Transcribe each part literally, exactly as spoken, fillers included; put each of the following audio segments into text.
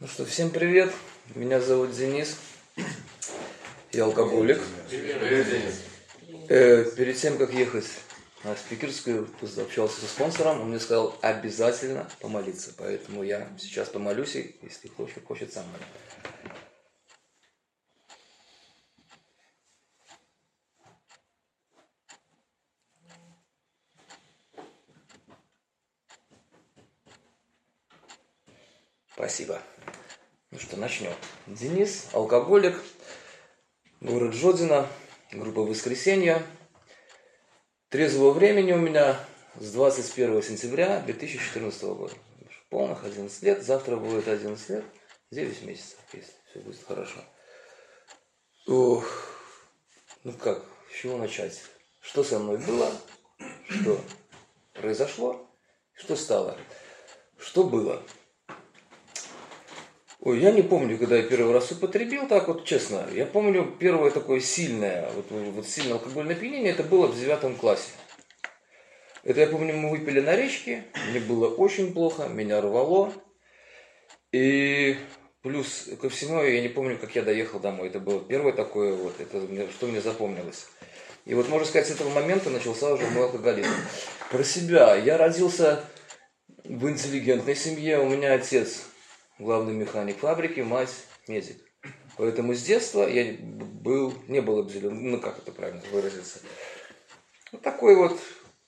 Ну что, всем привет, меня зовут Денис, я алкоголик. Привет, Денис. Э, перед тем, как ехать на спикерскую, общался со спонсором, он мне сказал обязательно помолиться, поэтому я сейчас помолюсь, и если хочет, хочет сам молиться. Спасибо. Ну что, начнем. Денис, алкоголик, город Жодино, группа «Воскресенье». Трезвого времени у меня с двадцать первого сентября две тысячи четырнадцатого года. Полных одиннадцать лет, завтра будет одиннадцать лет, девять месяцев, если все будет хорошо. Ух, ну как, с чего начать? Что со мной было, что произошло, что стало, что было? Ой, я не помню, когда я первый раз употребил, так вот честно. Я помню первое такое сильное, вот, вот сильное алкогольное опьянение, это было в девятом классе. Это я помню, мы выпили на речке, мне было очень плохо, меня рвало. И плюс ко всему, я не помню, как я доехал домой. Это было первое такое, вот, это, что мне запомнилось. И вот, можно сказать, с этого момента начался уже мой алкоголизм. Про себя. Я родился в интеллигентной семье, у меня отец главный механик фабрики, мать медик. Поэтому с детства я был, не был обделен, ну как это правильно выразиться, вот такой вот,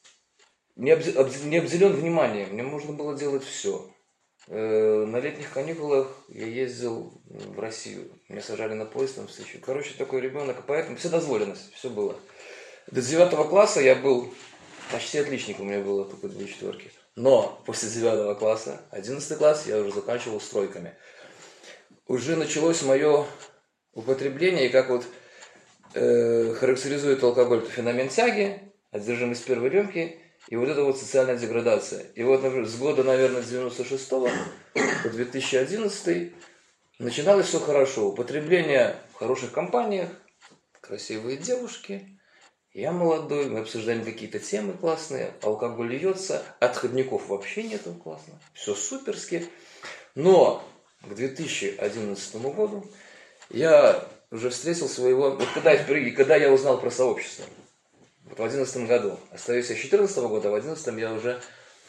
не, обз, не обделен вниманием, мне можно было делать все. Э, на летних каникулах я ездил в Россию, меня сажали на поезд там встречу. Короче, такой ребенок, поэтому все дозволенность, все было. До девятого класса я был почти отличник, у меня было только две четверки. Но после девятого класса, одиннадцатый класс, я уже заканчивал с тройками. Уже началось мое употребление, и как вот э, характеризует алкоголь, это феномен тяги, одержимость первой рюмки, и вот это вот социальная деградация. И вот, например, с года, наверное, с девяносто шестого по две тысячи одиннадцатый начиналось все хорошо. Употребление в хороших компаниях, красивые девушки. Я молодой, мы обсуждаем какие-то темы классные, алкоголь льется, отходников вообще нету, классно, все суперски. Но к две тысячи одиннадцатому году я уже встретил своего, вот когда я, когда я узнал про сообщество, вот в одиннадцатом году, остаюсь я с четырнадцатого года, а в одиннадцатом я уже,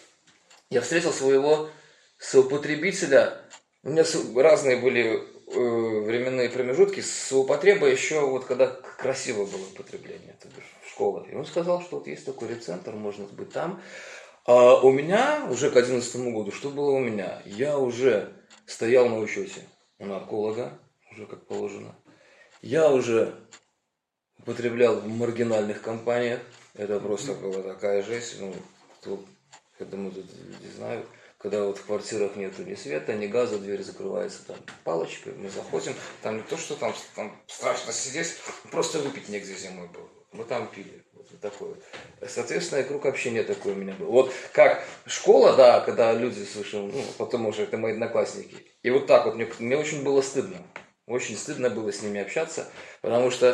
я встретил своего соупотребителя, у меня разные были э, временные промежутки, соупотреба еще вот когда красиво было употребление, то бишь в школах. И он сказал, что вот есть такой рецентр, можно быть там. А у меня уже к одиннадцатому году, что было у меня? Я уже стоял на учете у нарколога, уже как положено. Я уже употреблял в маргинальных компаниях. Это просто была такая жесть. Ну, кто, я думаю, тут не знаю. Когда вот в квартирах нету ни света, ни газа, дверь закрывается там палочкой, мы заходим, там не то, что там, там страшно сидеть, просто выпить негде зимой было. Мы там пили. Вот такой вот. Соответственно, и круг общения такой у меня был. Вот как школа, да, когда люди, слышал, ну, потом уже это мои одноклассники. И вот так вот, мне, мне очень было стыдно. Очень стыдно было с ними общаться, потому что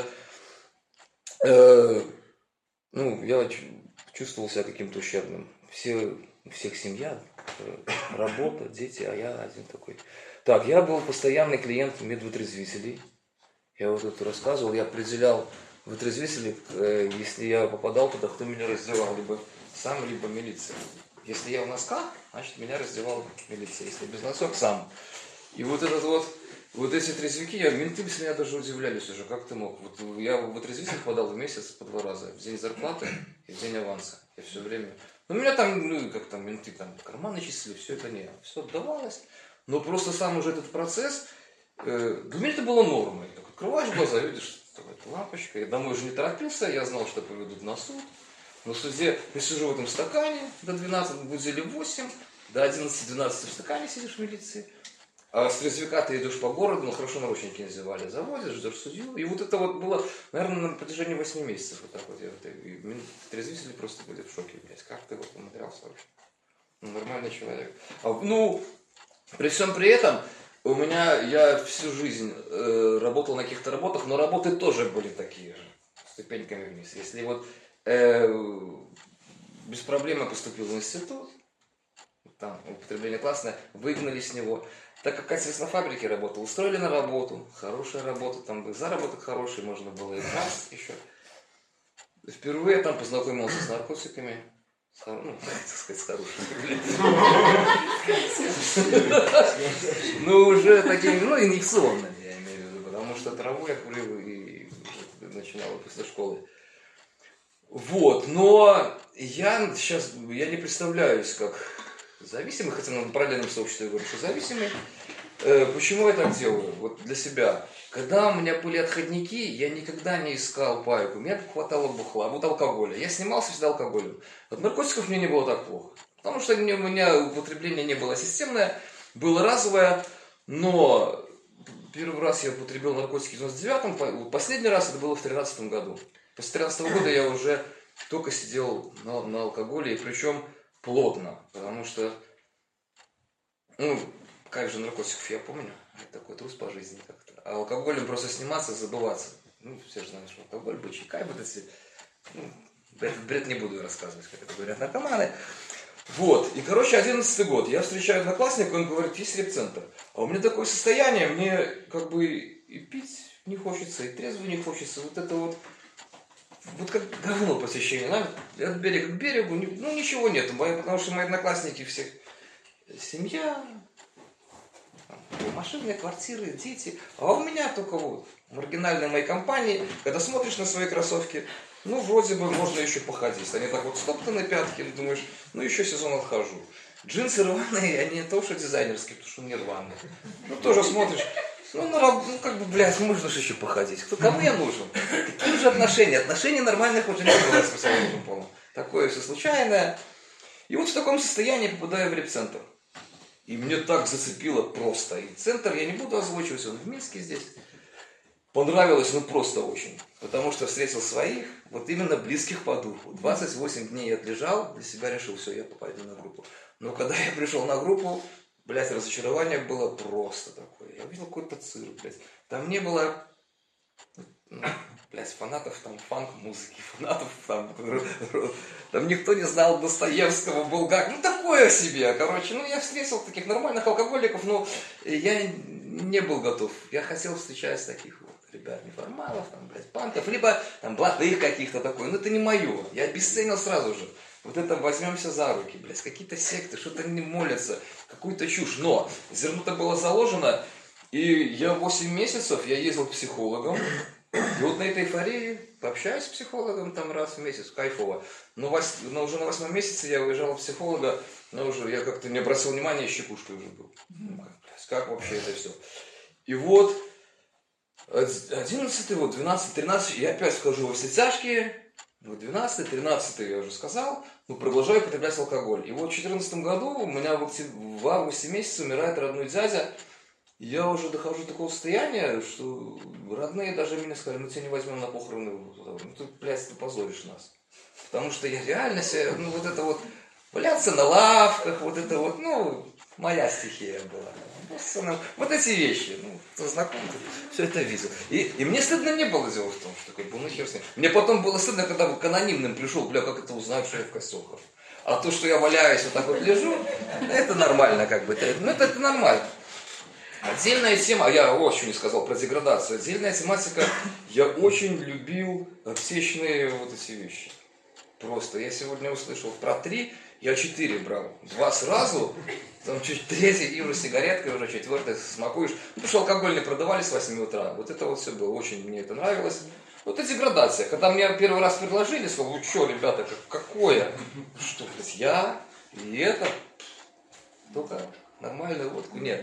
э, ну, я чувствовал себя каким-то ущербным. Все, у всех семья, работа, дети, а я один такой. Так, я был постоянный клиент медвытрезвителей. Я вот это рассказывал, я определял вытрезвители, э, если я попадал туда, кто меня раздевал, либо сам, либо милиция. Если я в носках, значит меня раздевал милиция, если без носок, сам. И вот этот вот, вот эти трезвики, я, менты с меня даже удивлялись уже, как ты мог. Вот я в вытрезвитель подал в месяц по два раза, в день зарплаты и в день аванса. Я все время... Ну, меня там, ну, как там, менты там карманы числили, все это не, все отдавалось. Но просто сам уже этот процесс, э, для меня это было нормой. Так, открываешь глаза, видишь, эта лампочка. Я домой уже не торопился, я знал, что поведут на суд. На суде я сижу в этом стакане до двенадцати, будили в восемь, до одиннадцати-двенадцати в стакане сидишь в милиции. А с трезвика ты идешь по городу, ну хорошо наручники надевали, заводишь, ждешь судью. И вот это вот было, наверное, на протяжении восьми месяцев вот так вот. Я, и трезвители просто были в шоке, блядь, как ты вот умудрялся вообще. Ну, нормальный человек. А, ну, при всем при этом, у меня, я всю жизнь э, работал на каких-то работах, но работы тоже были такие же, ступеньками вниз. Если вот э, без проблем я поступил в институт, там употребление классное, выгнали с него. Так как отец на фабрике работал, устроили на работу, хорошая работа, там заработок хороший, можно было и класс еще. Впервые там познакомился с наркотиками. С, ну, так сказать, с хорошими. Ну, уже такими, ну, инъекционными, я имею в виду, потому что траву я курил и начинал после школы. Вот, но я сейчас, я не представляюсь как зависимый, хотя на параллельном сообществе я говорю, что зависимый. Почему я так делаю? Вот для себя. Когда у меня были отходники, я никогда не искал пайку. Мне хватало бухла, вот алкоголя. Я снимался всегда алкоголем. От наркотиков мне не было так плохо. Потому что у меня употребление не было системное, было разовое. Но первый раз я употребил наркотики в девяносто девятом, последний раз это было в тринадцатом году. После тринадцатого года я уже только сидел на, на алкоголе, и причем плотно. Потому что, ну, как же наркотиков я помню, это такой трус по жизни как-то. А алкоголем просто сниматься, забываться. Ну, все же знают, что алкоголь, бычий кайф, вот эти... Ну, этот бред не буду рассказывать, как это говорят наркоманы. Вот, и, короче, одиннадцатый год. Я встречаю одноклассника, он говорит, есть репцентр. А у меня такое состояние, мне как бы и пить не хочется, и трезвый не хочется. Вот это вот, вот как говно посещение. От берега к берегу, ну, ничего нет. Потому что мои одноклассники всех... Семья... Машины, квартиры, дети. А у меня только вот маргинальные мои компании, когда смотришь на свои кроссовки, ну, вроде бы можно еще походить. Они так вот стоптаны пятки, думаешь, ну, еще сезон отхожу. Джинсы рваные, они не то, что дизайнерские, потому что не рваные. Ну, тоже смотришь, ну, на, ну как бы, блядь, можно же еще походить. Кто, кому я нужен? Какие же отношения? Отношений нормальных уже не было с высоким полом. Такое все случайное. И вот в таком состоянии попадаю в репцентр. И мне так зацепило просто. И центр, я не буду озвучивать, он в Минске здесь. Понравилось, ну просто очень. Потому что встретил своих, вот именно близких по духу. двадцать восемь дней я отлежал, для себя решил, все, я попаду на группу. Но когда я пришел на группу, блядь, разочарование было просто такое. Я увидел какой-то цирк, блядь. Там не было, ну, блядь, фанатов там фанк-музыки, фанатов там, там никто не знал Достоевского, Булгакова, ну такое себе, короче. Ну я встретил таких нормальных алкоголиков, но я не был готов. Я хотел встречать таких вот ребят, неформалов, там, блядь, панков, либо там блатных каких-то такой. Но это не мое. Я обесценил сразу же. Вот это возьмемся за руки, блядь, какие-то секты, что-то не молятся, какую-то чушь. Но зерно-то было заложено, и я восемь месяцев, я ездил к психологам, и вот на этой эйфории пообщаюсь с психологом там раз в месяц, кайфово. Но, вось, но уже на восьмом месяце я уезжал от психолога, но уже я как-то не обратил внимания, щекушкой уже был. Ну, как, как вообще это все? И вот одиннадцатый, вот двенадцатый, тринадцатый, я опять вхожу во все тяжкие. Вот двенадцатый, тринадцатый я уже сказал, ну, продолжаю употреблять алкоголь. И вот в две тысячи четырнадцатом году у меня в, октяб... в августе месяце умирает родной дядя. Я уже дохожу до такого состояния, что родные даже меня сказали, мы тебя не возьмем на похороны. Ну ты, блядь, ты позоришь нас. Потому что я реально себе, ну вот это вот, валяться на лавках, вот это вот, ну, моя стихия была. Вот эти вещи, ну, кто знаком, все это видел. И, и мне стыдно не было дело в том, что такой был, ну хер с ним. Мне потом было стыдно, когда к анонимным пришел, бля, как это узнают, что я в костел хожу. А то, что я валяюсь, вот так вот лежу, это нормально как бы, ну это, это нормально. Отдельная тема, я вот что не сказал про деградацию, отдельная тематика, я очень любил аптечные вот эти вещи. Просто, я сегодня услышал про три, я четыре брал, два сразу, там чуть третий, и уже сигареткой, уже четвертый смакуешь. Ну, потому что алкоголь не продавали с восьми утра, вот это вот все было, очень мне это нравилось. Вот эта деградация, когда мне первый раз предложили, сказал, ну что, ребята, как, какое? Что, блядь, я и это, только нормальную водку, нет.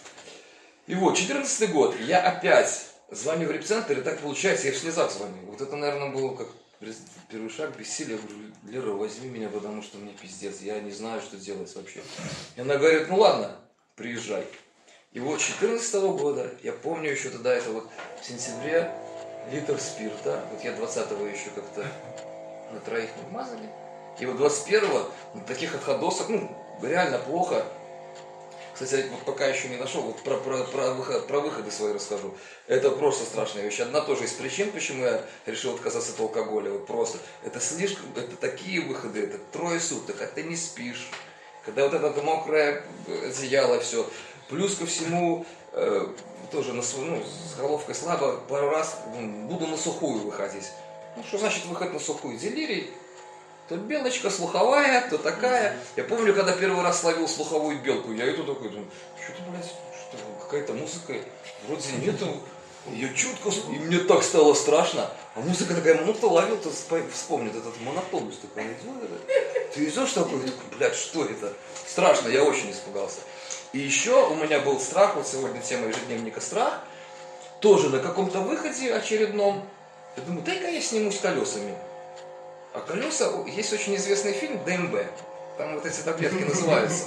И вот, четырнадцатый год, я опять звоню в репцентр, и так получается, я в слезах звоню. Вот это, наверное, было как первый шаг бессилия. Я говорю, Лера, возьми меня, потому что мне пиздец, я не знаю, что делать вообще. И она говорит, ну ладно, приезжай. И вот четырнадцатого года, я помню еще тогда, это вот в сентябре, литр спирта, вот я двадцатого еще как-то на троих не вмазали. И вот двадцать первого, на таких отходосах, ну, реально плохо. Кстати, вот пока еще не нашел, вот про, про, про, выход, про выходы свои расскажу. Это просто страшная вещь. Одна тоже из причин, почему я решил отказаться от алкоголя. Вот просто. Это слишком, это такие выходы, это трое суток, а ты не спишь. когда вот это мокрое одеяло, все. Плюс ко всему, э, тоже на, ну, с головкой слабо, пару раз буду на сухую выходить. Ну, что значит выход на сухую? Делирий. То белочка слуховая, то такая. Я помню, когда первый раз словил слуховую белку, я иду такой, думаю, что-то, блядь, что какая-то музыка, вроде нету. Я чутко, и мне так стало страшно. А музыка такая, ну кто ловил, то вспомнит этот монопольный такой идет. Ты идешь такой, такой, блядь, что это? Страшно, я очень испугался. И еще у меня был страх, вот сегодня тема ежедневника страх, тоже на каком-то выходе очередном. Я думаю, дай-ка я снимусь колесами. А колеса, есть очень известный фильм ДМБ. Там вот эти таблетки называются.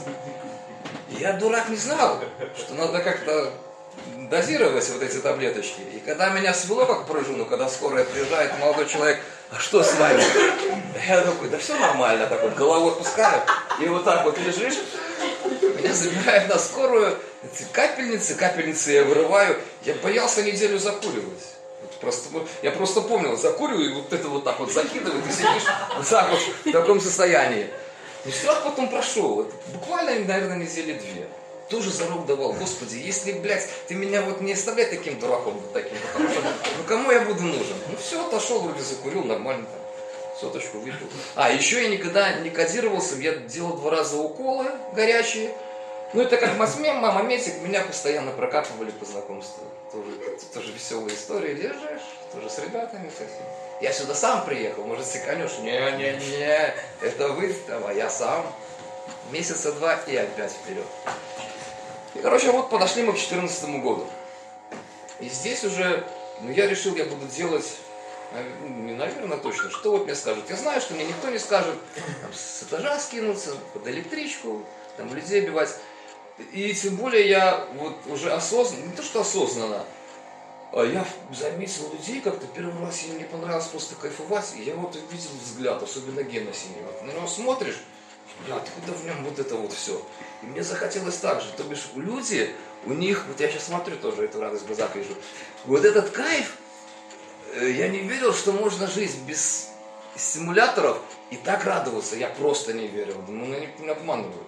И я, дурак, не знал, что надо как-то дозировать вот эти таблеточки. И когда меня свело как пружину, когда скорая приезжает, молодой человек, а что с вами? Я такой, да все нормально, так вот голову отпускаю, и вот так вот лежишь, меня забирают на скорую, эти капельницы, капельницы я вырываю, я боялся неделю закуривать. Просто, я просто помнил, закуриваю, и вот это вот так вот закидывает, и сидишь вот так вот в таком состоянии. И страх потом прошел, это буквально, наверное, недели две. Тоже зарок давал, Господи, если, блядь, ты меня вот не оставляй таким дураком, вот таким, потому что, ну кому я буду нужен? Ну все, отошел, вроде закурил, нормально там, соточку выпил. А, еще я никогда не кодировался, я делал два раза уколы горячие. Ну это как мама Метик, меня постоянно прокапывали по знакомству. Тоже, тоже веселые истории, лежишь, тоже с ребятами совсем. Я сюда сам приехал, может, сиканешь? Не-не-не, это вы, а я сам. Месяца два и опять вперед. И, короче, вот подошли мы к четырнадцатому году. И здесь уже, ну, я решил, я буду делать, ну, не наверное точно, что вот мне скажут. Я знаю, что мне никто не скажет, там, с этажа скинуться, под электричку, там, людей бивать. И тем более я вот уже осознанно, не то что осознанно, а я заметил людей как-то первый раз, и мне понравилось просто кайфовать, и я вот увидел взгляд, особенно Гена синего. На него смотришь, бля, откуда в нем вот это вот все? И мне захотелось так же, то бишь люди, у них, вот я сейчас смотрю тоже, эту радость в глазах вижу, вот этот кайф, я не верил, что можно жить без симуляторов и так радоваться, я просто не верил, ну они меня обманывают.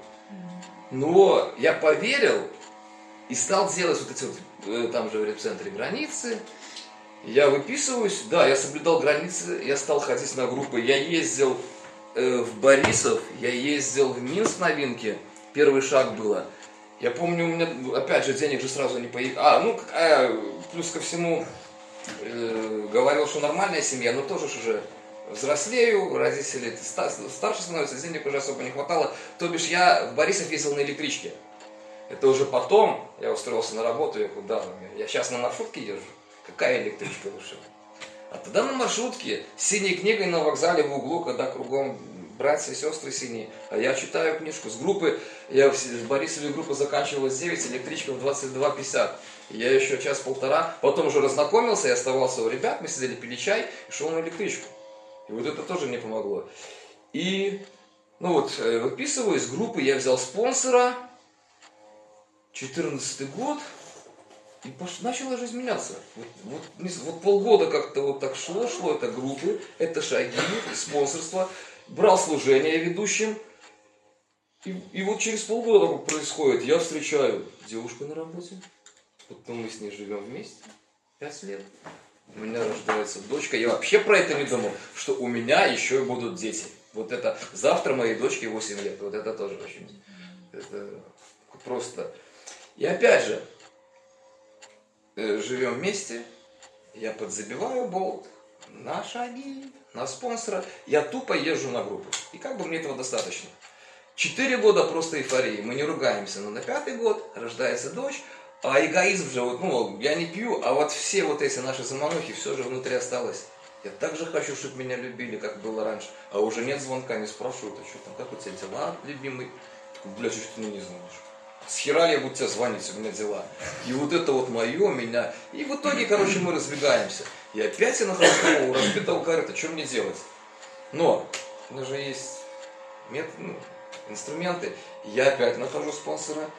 Но я поверил и стал делать вот эти вот, там же в репцентре границы. Я выписываюсь, да, я соблюдал границы, я стал ходить на группы. Я ездил э, в Борисов, я ездил в Минск на Винке, первый шаг было. Я помню, у меня, опять же, денег же сразу не появилось. А, ну, а, плюс ко всему, э, говорил, что нормальная семья, но тоже уже... Взрослею, родители старше становятся, денег уже особо не хватало. То бишь я в Борисов ездил на электричке. Это уже потом я устроился на работу, я куда? Я сейчас на маршрутке езжу. Какая электричка лучше? А тогда на маршрутке, с синей книгой на вокзале в углу, когда кругом братья и сестры синие. А я читаю книжку с группы, я в Борисове группа заканчивалась в девять, электричка в двадцать два пятьдесят. Я еще час-полтора, потом уже разнакомился, я оставался у ребят, мы сидели, пили чай и шел на электричку. И вот это тоже мне помогло. И, ну вот, выписываю из группы, я взял спонсора, четырнадцатый год, и пош... начала жизнь меняться. Вот, вот, вот полгода как-то вот так шло, шло, это группы, это шаги, спонсорство, брал служение ведущим, и, и вот через полгода так происходит, я встречаю девушку на работе, потом мы с ней живем вместе, пять лет. У меня рождается дочка. Я вообще про это не думал, что у меня еще будут дети. Вот это завтра моей дочке восемь лет. Вот это тоже очень... Это просто... И опять же, живем вместе. Я подзабиваю болт на шаги, на спонсора. Я тупо езжу на группу. И как бы мне этого достаточно. Четыре года просто эйфории. Мы не ругаемся. Но на пятый год рождается дочь. А эгоизм же, вот, ну, я не пью, а вот все вот эти наши заманухи, все же внутри осталось. Я так же хочу, чтобы меня любили, как было раньше. А уже нет звонка, не спрашивают, а что там, как у тебя дела, любимый? Бля, что ты не звонишь? С хера я буду тебе звонить, у меня дела. И вот это вот мое, меня. И в итоге, короче, мы разбегаемся. И опять я нахожу у разбитого корыта, что мне делать? Но, у меня же есть метод, ну, инструменты. Я опять нахожу спонсора.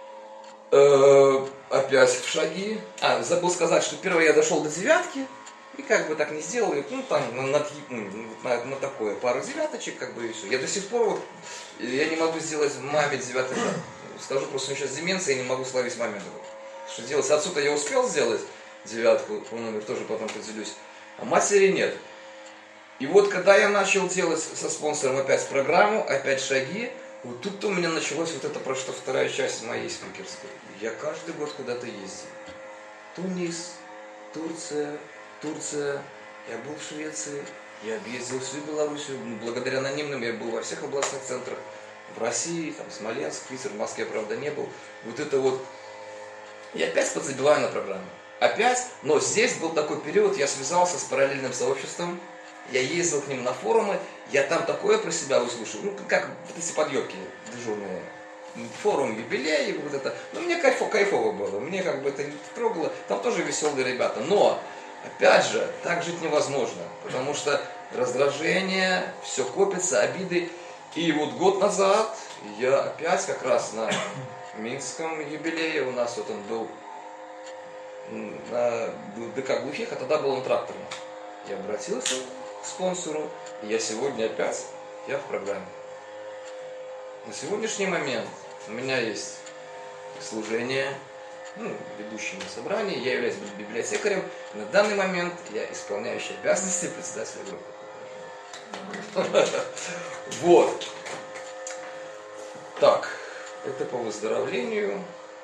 Опять в шаги. А, забыл сказать, что первый я дошел до девятки. И как бы так не сделал, и, ну там на, на, на, на такое пару девяточек, как бы и все. Я до сих пор вот, я не могу сделать маме девятый шаг. Скажу просто, у меня сейчас деменция, я не могу словить маме. Что делать? Отцу-то я успел сделать девятку, по номеру тоже потом поделюсь, а матери нет. И вот когда я начал делать со спонсором опять программу, опять шаги, вот тут-то у меня началась вот эта, про что вторая часть моей спикерской. Я каждый год куда-то ездил. Тунис, Турция, Турция, я был в Швеции, я объездил всю Белоруссию, ну, благодаря анонимным я был во всех областных центрах, в России, там, Смоленск, Питер, в Москве, правда, не был. Вот это вот, я опять подзабиваю на программу, опять, но здесь был такой период, я связался с параллельным сообществом, я ездил к ним на форумы, я там такое про себя услышал, ну, как вот эти подъебки дежурные. Форум юбилей, вот это. Ну, мне кайфово, кайфово было, мне как бы это не трогало, там тоже веселые ребята, но, опять же, так жить невозможно, потому что раздражение, все копится, обиды, и вот год назад я опять как раз на Минском юбилее, у нас вот он был на ДК Глухих, а тогда был он тракторным, я обратился к спонсору, и я сегодня опять, я в программе. На сегодняшний момент у меня есть служение, ну, ведущим на собрании, я являюсь библиотекарем. На данный момент я исполняющий обязанности председателя группы. Вот. Так, это по выздоровлению.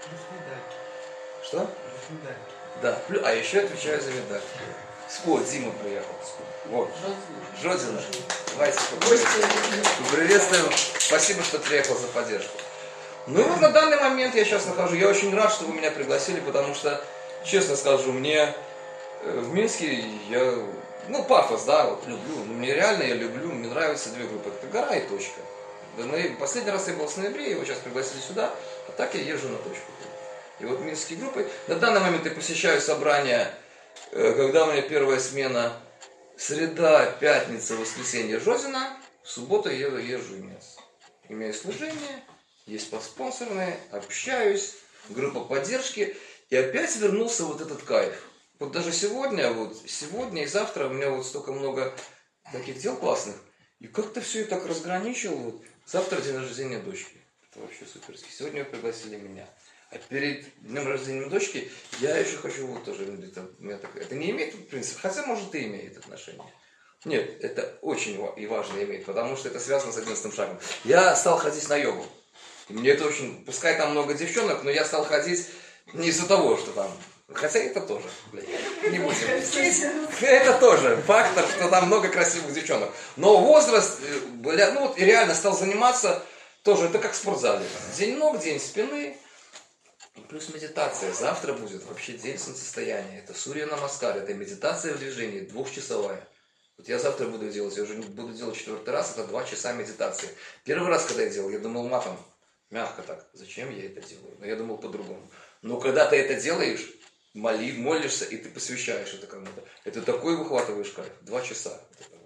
Что? Да, а еще отвечаю за медаль. О, Дима приехал. Вот. Жодина. Давайте приветствуем. Спасибо, что приехал за поддержку. Ну и вот на данный момент я сейчас нахожу. Я очень рад, что вы меня пригласили, потому что, честно скажу, мне в Минске я, ну, пафос, да, вот люблю. Мне реально я люблю, мне нравятся две группы. Это гора и точка. Последний раз я был в ноябре, его сейчас пригласили сюда, а так я езжу на точку. И вот минские группы. На данный момент я посещаю собрания, когда у меня первая смена, среда, пятница, воскресенье, Жодина, в субботу я езжу в Минск. Имею служение, есть подспонсорные, общаюсь, группа поддержки, и опять вернулся вот этот кайф. Вот даже сегодня, вот сегодня и завтра у меня вот столько много таких дел классных, и как-то все это так разграничил. Вот. Завтра день рождения дочки, это вообще суперски. Сегодня вы пригласили меня. А перед днем рождения дочки я еще хочу вот тоже, это, это не имеет в принципе, хотя может и имеет отношение. Нет, это очень и важно имеет, потому что это связано с одиннадцатым шагом. Я стал ходить на йогу. И мне это очень, пускай там много девчонок, но я стал ходить не из-за того, что там, хотя это тоже, блядь, не будем. Это тоже фактор, что там много красивых девчонок. Но возраст, бля, ну вот и реально стал заниматься тоже, это как в спортзале. День ног, день спины. Плюс медитация. Завтра будет вообще день солнцестояния. Это Сурья Намаскар, это медитация в движении, двухчасовая. Вот я завтра буду делать, я уже не буду делать четвертый раз, это два часа медитации. Первый раз, когда я делал, я думал матом, мягко так, зачем я это делаю? Но я думал по-другому. Но когда ты это делаешь, моли, молишься, и ты посвящаешь это кому-то, это такой выхватываешь кайф. Два часа.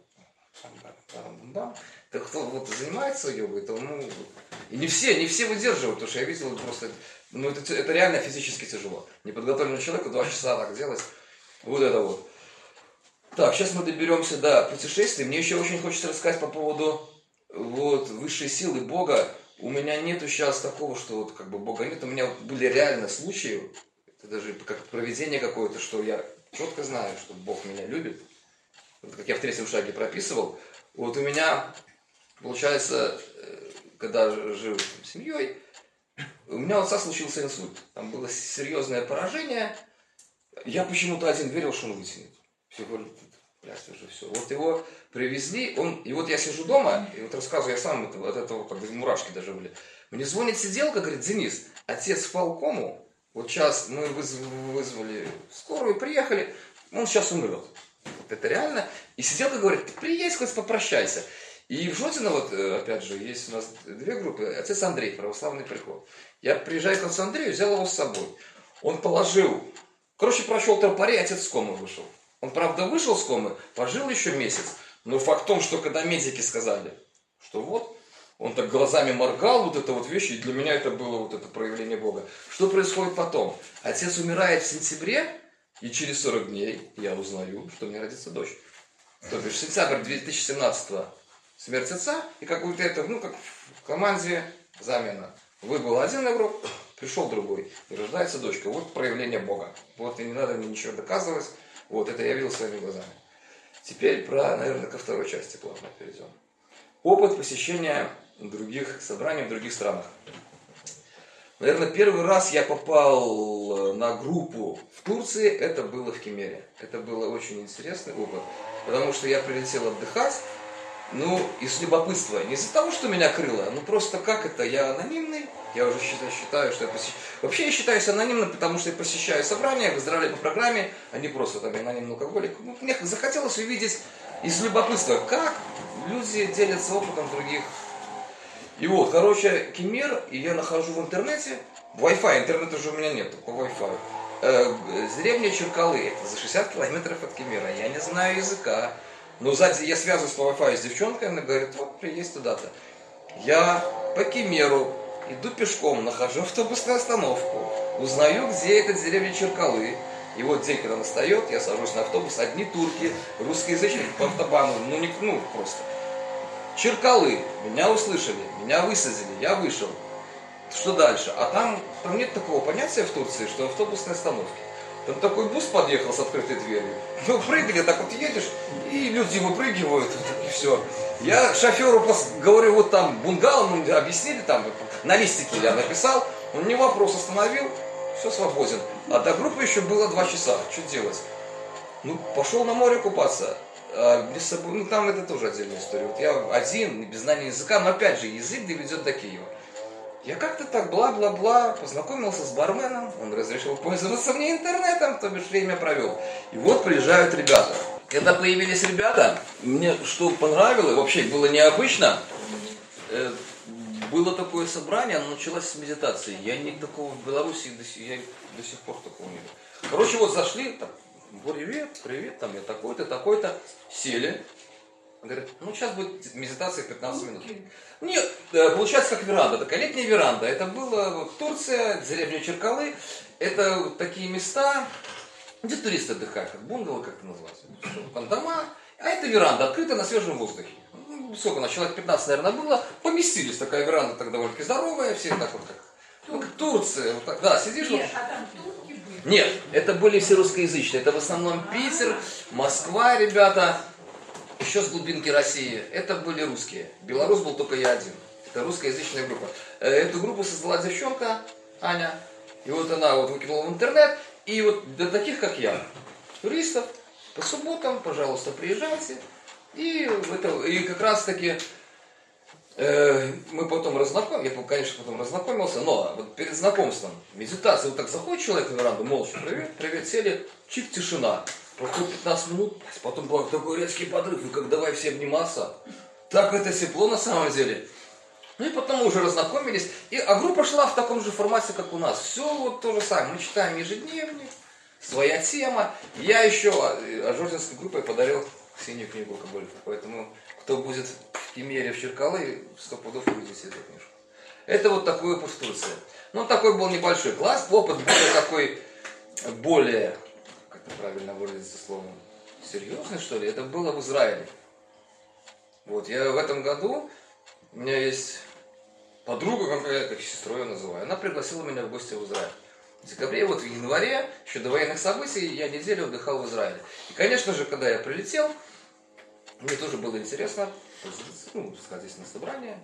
Так кто вот занимается йогой, то ну... И не все, не все выдерживают, потому что я видел просто... Ну, это, это реально физически тяжело. Неподготовленному человеку два часа так делать. Вот это вот. Так, сейчас мы доберемся до путешествий. Мне еще очень хочется рассказать по поводу вот, высшей силы Бога. У меня нету сейчас такого, что вот как бы Бога нет. У меня были реально случаи, это даже как провидение какое-то, что я четко знаю, что Бог меня любит. Вот как я в третьем шаге прописывал. Вот у меня, получается, когда жил с семьей, у меня у отца случился инсульт. Там было серьезное поражение. Я почему-то один верил, что он вытянет. Все говорят, блядь, уже все. Вот его привезли, он, и вот я сижу дома, и вот рассказываю, я сам это, от этого как бы мурашки даже были. Мне звонит сиделка, говорит, Денис, отец впал в кому, вот сейчас мы вызвали скорую, приехали, он сейчас умрет. Вот это реально. И сиделка говорит, ты приедь, хоть попрощайся. И в Жодино, вот, опять же, есть у нас две группы. Отец Андрей, православный приход. Я приезжаю к отцу Андрею, взял его с собой. Он положил, короче, прошел тропарей, отец с комы вышел. Он, правда, вышел с комы, пожил еще месяц. Но факт в том, что когда медики сказали, что вот, он так глазами моргал, вот это вот вещи, и для меня это было вот это проявление Бога. Что происходит потом? Отец умирает в сентябре, И через сорок дней я узнаю, что мне родится дочь. То бишь сентябрь две тысячи семнадцатого смерть отца, и какую-то это, ну, как в команде замена. Выбыл один игрок, пришел другой, и рождается дочка. Вот проявление Бога. Вот, и не надо мне ничего доказывать. Вот, это я видел своими глазами. Теперь про, наверное, ко второй части плавно перейдем. Опыт посещения других собраний в других странах. Наверное, первый раз я попал на группу в Турции, это было в Кемере. Это был очень интересный опыт, потому что я прилетел отдыхать, ну, из любопытства. Не из-за того, что меня крыло, ну просто как это, я анонимный, я уже считаю, считаю что я посещаю. Вообще я считаюсь анонимным, потому что я посещаю собрания в Израиле по программе, а не просто там анонимный алкоголик. Ну, мне захотелось увидеть из любопытства, как люди делятся опытом других. И вот, короче, Кемер, и я нахожу в интернете, Wi-Fi, интернета уже у меня нет, по Wi-Fi. Э, деревня Черкалы, это за шестьдесят километров от Кемера, я не знаю языка. Но сзади я связываюсь по Wi-Fi с девчонкой, она говорит, вот, приедь туда-то. Я по Кемеру иду пешком, нахожу автобусную остановку, узнаю, где эта деревня Черкалы. И вот день, когда настает, я сажусь на автобус, одни турки, русскоязычные по автобану, ну, не, ну просто. Черкалы, меня услышали, меня высадили, я вышел. Что дальше? А там, там нет такого понятия в Турции, что автобусные остановки. Там такой бус подъехал с открытой дверью. Ну, прыгали, так вот едешь, и люди выпрыгивают, и все. Я шоферу говорю, вот там бунгало, ну, объяснили, там, на листике я написал, он не вопрос остановил, все свободен. А до группы еще было два часа, что делать? Ну, пошел на море купаться. А, без собой, ну, там это тоже отдельная история. Вот я один, без знания языка, но опять же, язык доведет до Киева. Я как-то так бла-бла-бла познакомился с барменом, он разрешил пользоваться мне интернетом, то бишь время провел. И вот приезжают ребята. Когда появились ребята, мне что понравилось, вообще было необычно, э, было такое собрание, оно началось с медитации. Я не такого в Беларуси, я до сих пор такого не видел. Короче, вот зашли, так, привет, привет, там я такой-то, такой-то, сели. Говорят, ну сейчас будет медитация пятнадцать минут. Нет, получается как веранда, такая летняя веранда. Это было Турция, деревня Черкалы. Это такие места, где туристы отдыхают, как бунгало, как это называется. Там дома, а это веранда, открыта на свежем воздухе. Ну, сколько, на человек пятнадцать, наверное, было. Поместились, такая веранда так довольно-таки здоровая, все так вот как. Ну, как Турция, вот так, да, сидишь. Нет, вот. А там турки были? Нет, это были все русскоязычные. Это в основном Питер, Москва, ребята. Еще с глубинки России, это были русские. Белорус был только я один. Это русскоязычная группа. Эту группу создала девчонка, Аня. И вот она вот выкинула в интернет. И вот для таких, как я, туристов, по субботам, пожалуйста, приезжайте. И, это, и как раз таки э, мы потом разнакомились, я, конечно, потом разнакомился, но вот перед знакомством, медитация, вот так заходит человек на веранду, молча, привет, привет, сели, чик, тишина. Проходит пятнадцать минут, потом был такой резкий подрыв, и как давай все обниматься. Так это тепло на самом деле. Ну и потом мы уже разнакомились, и, а группа шла в таком же формате, как у нас. Все вот то же самое. Мы читаем ежедневник, своя тема. Я еще ажуринской группой подарил синюю книгу алкоголиков. Поэтому, кто будет в Кемере, в Черкалы, сто пудов увидите эту книжку. Это вот такой опыт в Турции. Ну, такой был небольшой класс. Опыт более такой, более... правильно выразиться словом, серьезно, что ли, это было в Израиле. Вот, я в этом году, у меня есть подруга, как я, как сестру ее называю, она пригласила меня в гости в Израиль. В декабре, вот в январе, еще до военных событий, я неделю отдыхал в Израиле. И, конечно же, когда я прилетел, мне тоже было интересно, ну, сходить на собрание.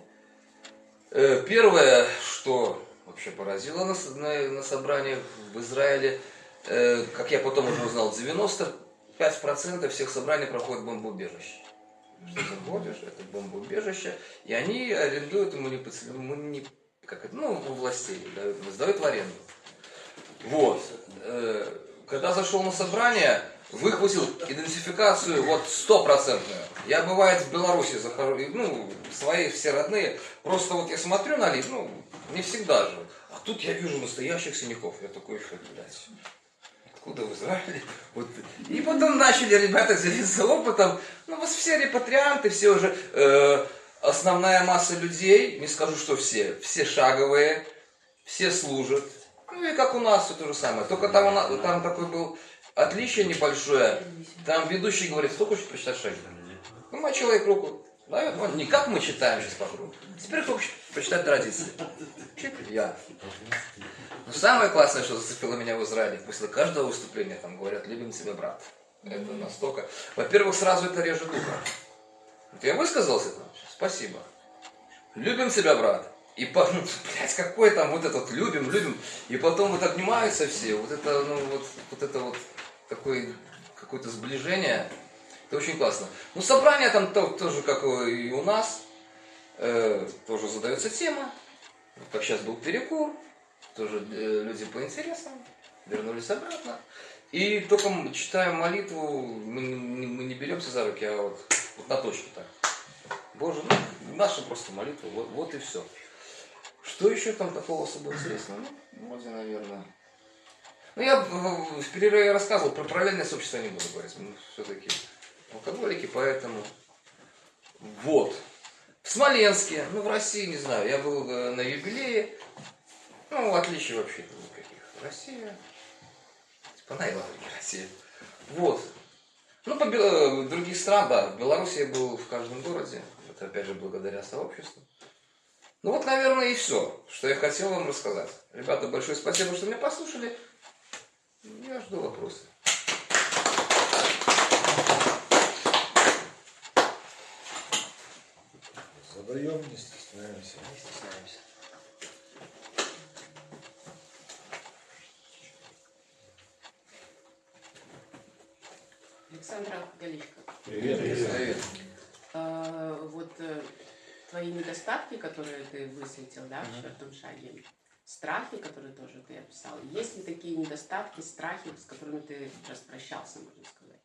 Первое, что вообще поразило нас на, на собраниях в Израиле, как я потом уже узнал, девяносто пять процентов всех собраний проходят в бомбоубежище. Что заходишь, это бомбоубежище, и они арендуют муни... как это, ну, у властей, дают, сдают в аренду. Вот. Когда зашел на собрание, выхватил идентификацию вот стопроцентную. Я, бывает, в Беларуси захожу, ну, свои все родные, просто вот я смотрю на лица, ну, не всегда же. А тут я вижу настоящих синяков. Я такой, что, блядь, откуда в Израиле? Вот. И потом начали ребята делиться опытом. Ну, вот все репатрианты, все уже, э, основная масса людей, не скажу, что все, все шаговые, все служат. Ну и как у нас все то же самое. Только там, там такой был отличие небольшое. Там ведущий говорит, кто хочет прочитать шаг? Ну, мой человек руку. Да, вот, не как мы читаем сейчас по кругу. Теперь кто хочет прочитать традиции? Чик, я. Но самое классное, что зацепило меня в Израиле, после каждого выступления там говорят, любим тебя, брат. Это настолько... Во-первых, сразу это режет духа. Вот я высказался там, спасибо. Любим тебя, брат. И, по, ну, блядь, какой там вот этот любим, любим. И потом вот обнимаются все. Вот это, ну, вот, вот это вот такое какое-то сближение. Это очень классно. Ну, собрание там то, тоже, как и у нас, э, тоже задается тема. Как сейчас был перекур, тоже э, люди по интересам, вернулись обратно. И только читаем молитву, мы не, мы не беремся за руки, а вот, вот на точку так. Боже, ну, наша просто молитва, вот, вот и все. Что еще там такого особо интересного? Ну, вроде, наверное. Ну, я в, в перерыве рассказывал, про параллельное сообщество не буду говорить. Мы все-таки алкоголики, поэтому... Вот. В Смоленске, ну, в России, не знаю, я был на юбилее. Ну, отличий вообще никаких. Россия. Типа на Иловке Россия. Вот. Ну, по Бел... других стран, да. В Беларуси я был в каждом городе. Это, опять же, благодаря сообществу. Ну, вот, наверное, и все, что я хотел вам рассказать. Ребята, большое спасибо, что меня послушали. Я жду вопросы. Задаем, не стесняемся. Не стесняемся. Александра Галичко. Привет. Привет. Привет. А, вот э, твои недостатки, которые ты высветил, да, в четвертом шаге, страхи, которые тоже ты описал. Есть ли такие недостатки, страхи, с которыми ты распрощался, можно сказать?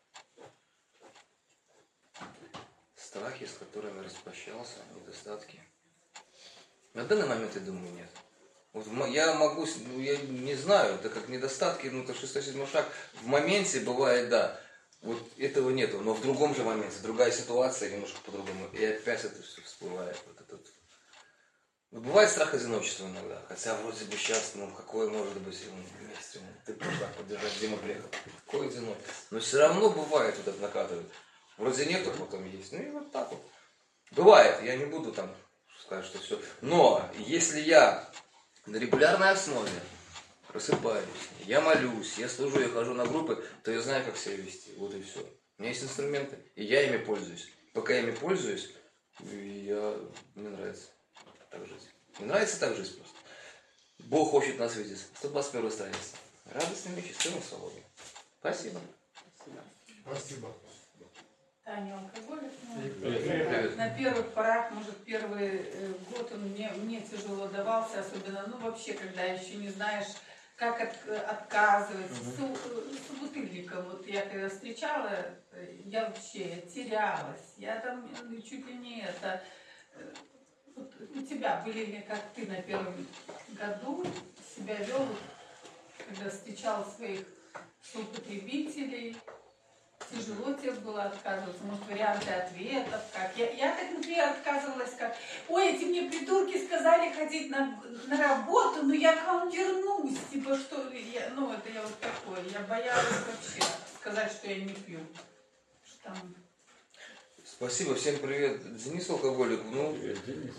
Страхи, с которыми распрощался, недостатки. На данный момент, я думаю, нет. Вот я могу, ну, я не знаю, это как недостатки, ну, это шестой-седьмой шаг. В моменте бывает, да, вот этого нету, но в другом же моменте, другая ситуация, немножко по-другому, и опять это все всплывает. Вот этот. Ну, бывает страх одиночества иногда, хотя вроде бы сейчас, ну, какое может быть вместе, ну, ты просто поддержать, Дима приехал, какой одинок. Но все равно бывает вот это накатывает. Вроде нету, потом есть, ну и вот так вот. Бывает, я не буду там сказать, что все. Но если я на регулярной основе просыпаюсь, я молюсь, я служу, я хожу на группы, то я знаю, как себя вести. Вот и все. У меня есть инструменты, и я ими пользуюсь. Пока я ими пользуюсь, я... мне нравится так жить. Мне нравится так жить просто. Бог хочет нас видеть. сто двадцать первая страница. Радостными, счастливыми, свободными. Спасибо. Спасибо. Спасибо. Таня, алкоголик. Ну, Привет. Привет. На первых порах, может, первый э, год он мне, мне тяжело давался, особенно, ну, вообще, когда еще не знаешь, как от, отказываться. Мгм. С, с собутыльником, вот я когда встречала, э, я вообще терялась. Я там ну, чуть ли не это... э, Вот у тебя были ли, как ты на первом году себя вел, когда встречал своих соупотребителей? Тяжело тебе было отказываться, может, варианты ответов, как? Я, я так, например, отказывалась, как, ой, эти мне придурки сказали ходить на, на работу, но я к вам вернусь, типа, что, я, ну, это я вот такое, я боялась вообще сказать, что я не пью. Что там... Спасибо, всем привет. Денис алкоголик. Ну, Привет, Денис.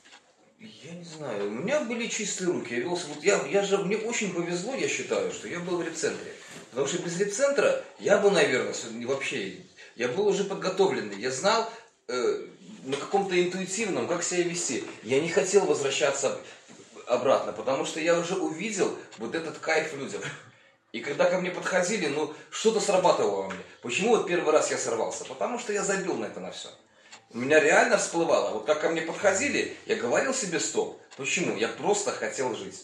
я не знаю, у меня были чистые руки. Я велся, вот я, я же, мне очень повезло, я считаю, что я был в репцентре. Потому что без репцентра я бы, наверное, вообще, я был уже подготовленный. Я знал э, на каком-то интуитивном, как себя вести. Я не хотел возвращаться обратно, потому что я уже увидел вот этот кайф людям. И когда ко мне подходили, ну, что-то срабатывало во мне. Почему вот первый раз я сорвался? Потому что я забил на это на все. У меня реально всплывало. Вот как ко мне подходили, я говорил себе стоп. Почему? Я просто хотел жить.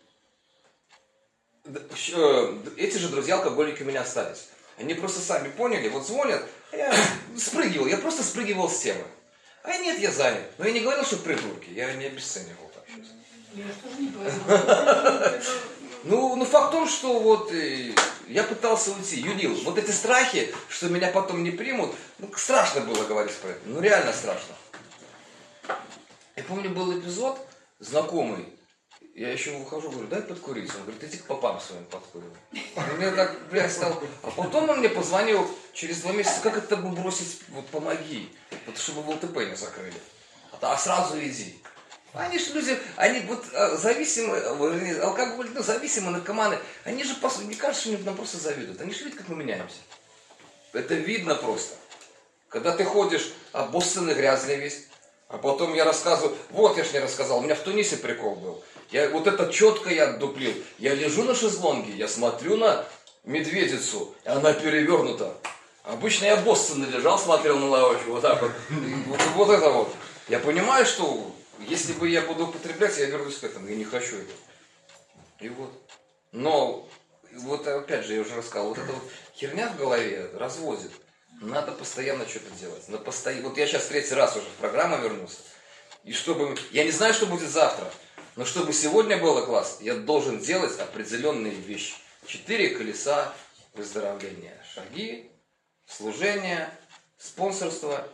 Эти же друзья-алкоголики у меня остались. Они просто сами поняли, вот звонят, а я спрыгивал, я просто спрыгивал с темы. А нет, я занят. Но я не говорил, что придурки, я не обесценивал так сейчас. Я тоже не говорила. Ну, ну, факт в том, что вот э, я пытался уйти, юлил. Вот эти страхи, что меня потом не примут, ну, страшно было говорить про это. Ну, реально страшно. Я помню, был эпизод, знакомый, Я еще выхожу, говорю, дай подкурить. Он говорит, иди к попам своим подкурил. Мне так, блядь, стал. А потом он мне позвонил через два месяца, как это бы бросить, вот помоги, вот, чтобы в ЛТП не закрыли. А сразу иди. Они же люди, они вот зависимые, алкоголь, ну, зависимые наркоманы, они же, по сути, не кажется, что нам просто завидуют. Они же видят, как мы меняемся. Это видно просто. Когда ты ходишь, обоссанный, грязный весь, а потом я рассказываю, вот я ж не рассказал, у меня в Тунисе прикол был. Я, вот это четко я отдуплил. Я лежу на шезлонге, я смотрю на медведицу, и она перевернута. Обычно я боссанный лежал, смотрел на лавочку, вот так вот. Вот, вот это вот. Я понимаю, что если бы я буду употреблять, я вернусь к этому, я не хочу это. И вот. Но, вот опять же, я уже рассказал, вот эта вот херня в голове разводит. Надо постоянно что-то делать. На посто... Вот я сейчас третий раз уже в программу вернулся. И чтобы... Я не знаю, что будет завтра. Но чтобы сегодня было класс, я должен делать определенные вещи. Четыре колеса выздоровления. Шаги, служение, спонсорство.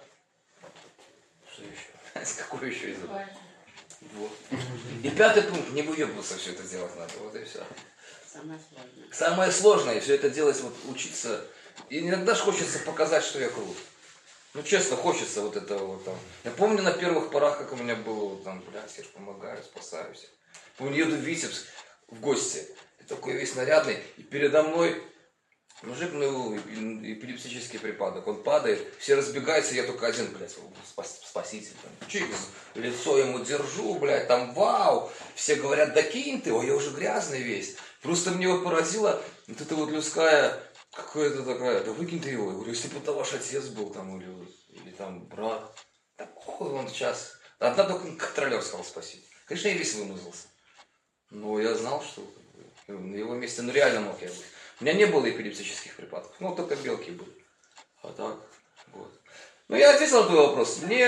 Что еще? Какой еще из этого? Вот. И пятый пункт. Не выебываться, все это делать надо. Вот и все. Самое сложное. Самое сложное, все это делать, вот учиться. И иногда же хочется показать, что я крут. Ну, честно, хочется вот этого вот там. Я помню на первых порах, как у меня было вот там, блядь, я же помогаю, спасаюсь. Помню, еду в Витебск в гости. И такой весь нарядный. И передо мной мужик, ну, эпилептический припадок. Он падает, все разбегаются, я только один, блядь, спас, спаситель. Там, чик, лицо ему держу, блядь, там, вау. Все говорят, да кинь ты, ой, я уже грязный весь. Просто мне вот поразило вот эта вот людская... Какая-то такая, да выкинь ты его. Я говорю, если бы это ваш отец был там, или, или там брат, такой он сейчас. Одна только контролер сказал спасибо. Конечно, я весь вымазался. Но я знал, что на его месте, ну реально мог я быть. У меня не было эпилептических припадков, ну только белки были. А так, вот. Ну я ответил на твой вопрос. Мне,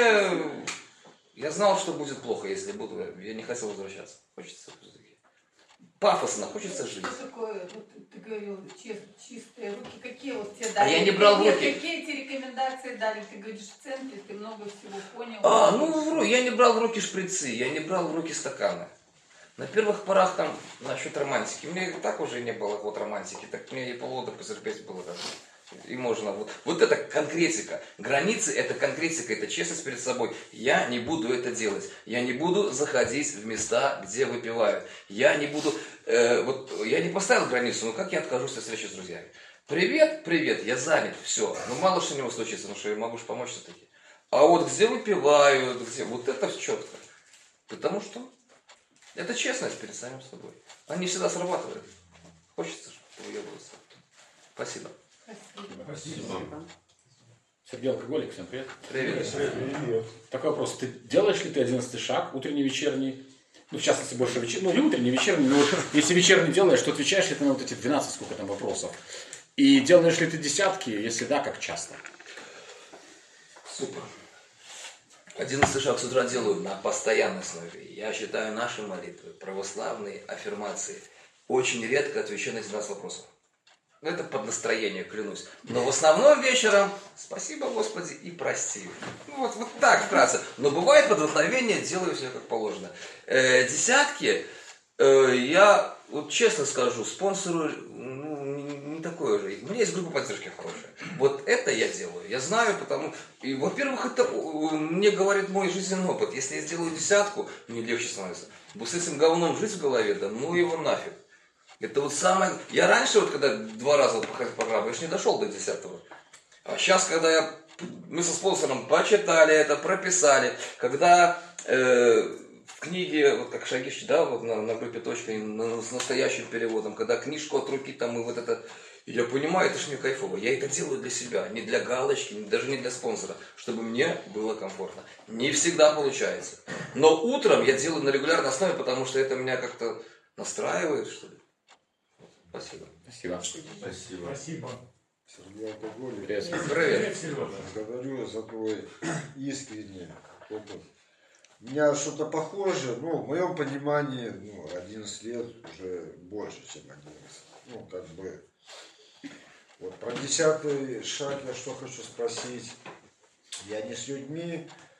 я знал, что будет плохо, если буду, я не хотел возвращаться. Хочется все-таки. Пафосно, хочется жить. Что такое, вот ты говорил, чист, чистые руки, какие вот тебе А дали? я не брал Нет, руки. Какие эти рекомендации дали? Ты говоришь, в центре, ты много всего понял. А, ну, я не брал в руки шприцы, я не брал в руки стаканы. На первых порах там, насчет романтики, мне и так уже не было вот романтики, так мне и полгода потерпеть было как и можно. Вот, вот это конкретика. Границы это конкретика, это честность перед собой. Я не буду это делать. Я не буду заходить в места, где выпивают. Я не буду... Э, вот я не поставил границу, но как я откажусь от встречи с друзьями? Привет, привет, я занят, все. Ну мало что у него случится, потому что я могу же помочь все-таки. А вот где выпивают, где... Вот это четко. Потому что это честность перед самим собой. Они всегда срабатывают. Хочется, чтобы уебываться. Спасибо. Спасибо. Сергей Алкоголик, всем привет. Привет. Привет. Такой вопрос. Ты делаешь ли ты одиннадцатый шаг, утренний, вечерний? Ну, в частности, больше вечерний. Ну, не утренний, вечерний, но вот если вечерний делаешь, то отвечаешь ли ты на вот эти двенадцать, сколько там вопросов? И делаешь ли ты десятки? Если да, как часто? Супер. Одиннадцатый шаг с утра делаю на постоянной основе. Я считаю наши молитвы, православные аффирмации. Очень редко отвечаю на двенадцать вопросов. Это под настроение, клянусь. Но в основном вечером спасибо, Господи, и прости. Ну, вот, вот так вкратце. Но бывает под вдохновение, делаю все как положено. Э, десятки, э, я вот честно скажу, спонсору ну, не, не такое же. У меня есть группа поддержки хорошая. Вот это я делаю. Я знаю, потому... И, во-первых, это мне говорит мой жизненный опыт. Если я сделаю десятку, мне легче становится. Вот с этим говном жить в голове, да ну его нафиг. Это вот самое... Я раньше, вот когда два раза вот походил по программу, я же не дошел до десятого. А сейчас, когда я... мы со спонсором почитали это, прописали, когда э, в книге, вот как Шагиш, да, вот на, на группе точка, на, с настоящим переводом, когда книжку от руки там и вот это... Я понимаю, это ж не кайфово. Я это делаю для себя, не для галочки, даже не для спонсора, чтобы мне было комфортно. Не всегда получается. Но утром я делаю на регулярной основе, потому что это меня как-то настраивает, что ли. Спасибо. Спасибо. Спасибо. Спасибо. Сергей Алкоголик. Привет. Привет. Сережа. Благодарю за твой искренний опыт. У меня что-то похожее, ну, в моем понимании, ну, одиннадцать лет уже больше, чем одиннадцать. Ну, как бы, вот про десятый шаг я что хочу спросить. Я не с людьми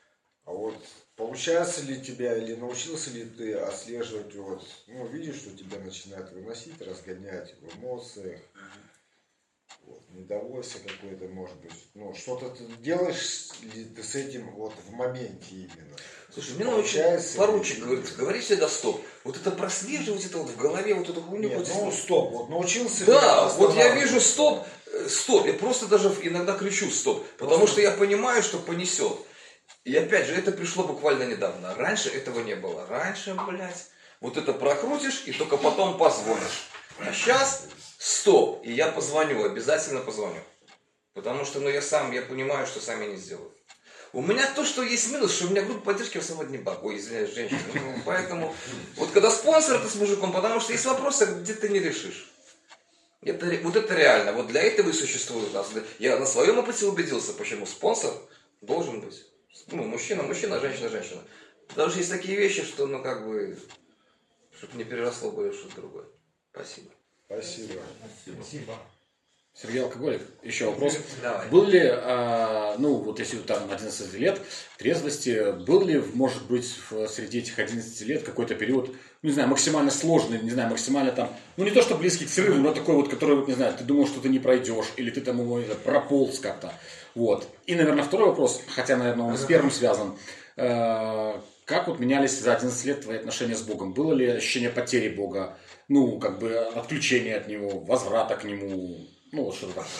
А вот получается ли тебя или научился ли ты отслеживать, вот, ну, видишь, что тебя начинает выносить, разгонять в эмоциях, вот, недовольство какое-то, может быть, ну, что-то ты делаешь ли ты с этим вот в моменте именно? Слушай, мне научил поручик говорит, говори всегда стоп. Вот это прослеживать, это вот в голове, вот эту хуйню. Нет, вот ну, здесь. стоп, вот научился Да, ли ты вот я останавливаться? вижу стоп, э, стоп, я просто даже иногда кричу стоп, потому Просто- что я понимаю, что понесет. И опять же, это пришло буквально недавно. Раньше этого не было. Раньше, блядь, вот это прокрутишь и только потом позвонишь. А сейчас стоп, и я позвоню, обязательно позвоню. Потому что, ну, я сам, я понимаю, что сами не сделаю. У меня то, что есть минус, что у меня группа поддержки в основном не бак. Ой, извиняюсь, женщина. Ну, поэтому, вот когда спонсор, ты с мужиком, потому что есть вопросы, где ты не решишь. Это, ре- вот это реально. Вот для этого и существует у нас. Я на своем опыте убедился, почему спонсор должен быть. Ну, мужчина, мужчина, женщина, женщина. Потому что есть такие вещи, что, ну, как бы, чтобы не переросло бы в что-то другое. Спасибо. Спасибо. Спасибо. Сергей Алкоголик, еще вопрос. Давай. Был ли, а, ну вот если там одиннадцать лет трезвости, был ли, может быть, в- среди этих одиннадцати лет какой-то период, ну, не знаю, максимально сложный, не знаю, максимально там, ну не то что близкий к срыву, но такой вот, который, вот, не знаю, ты думал, что ты не пройдешь, или ты там его, не знаю, прополз как-то. Вот. И, наверное, второй вопрос, хотя, наверное, он с первым связан. Э, Как вот менялись за одиннадцать лет твои отношения с Богом? Было ли ощущение потери Бога? Ну, как бы отключения от Него, возврата к Нему? Ну, вот что-то такое.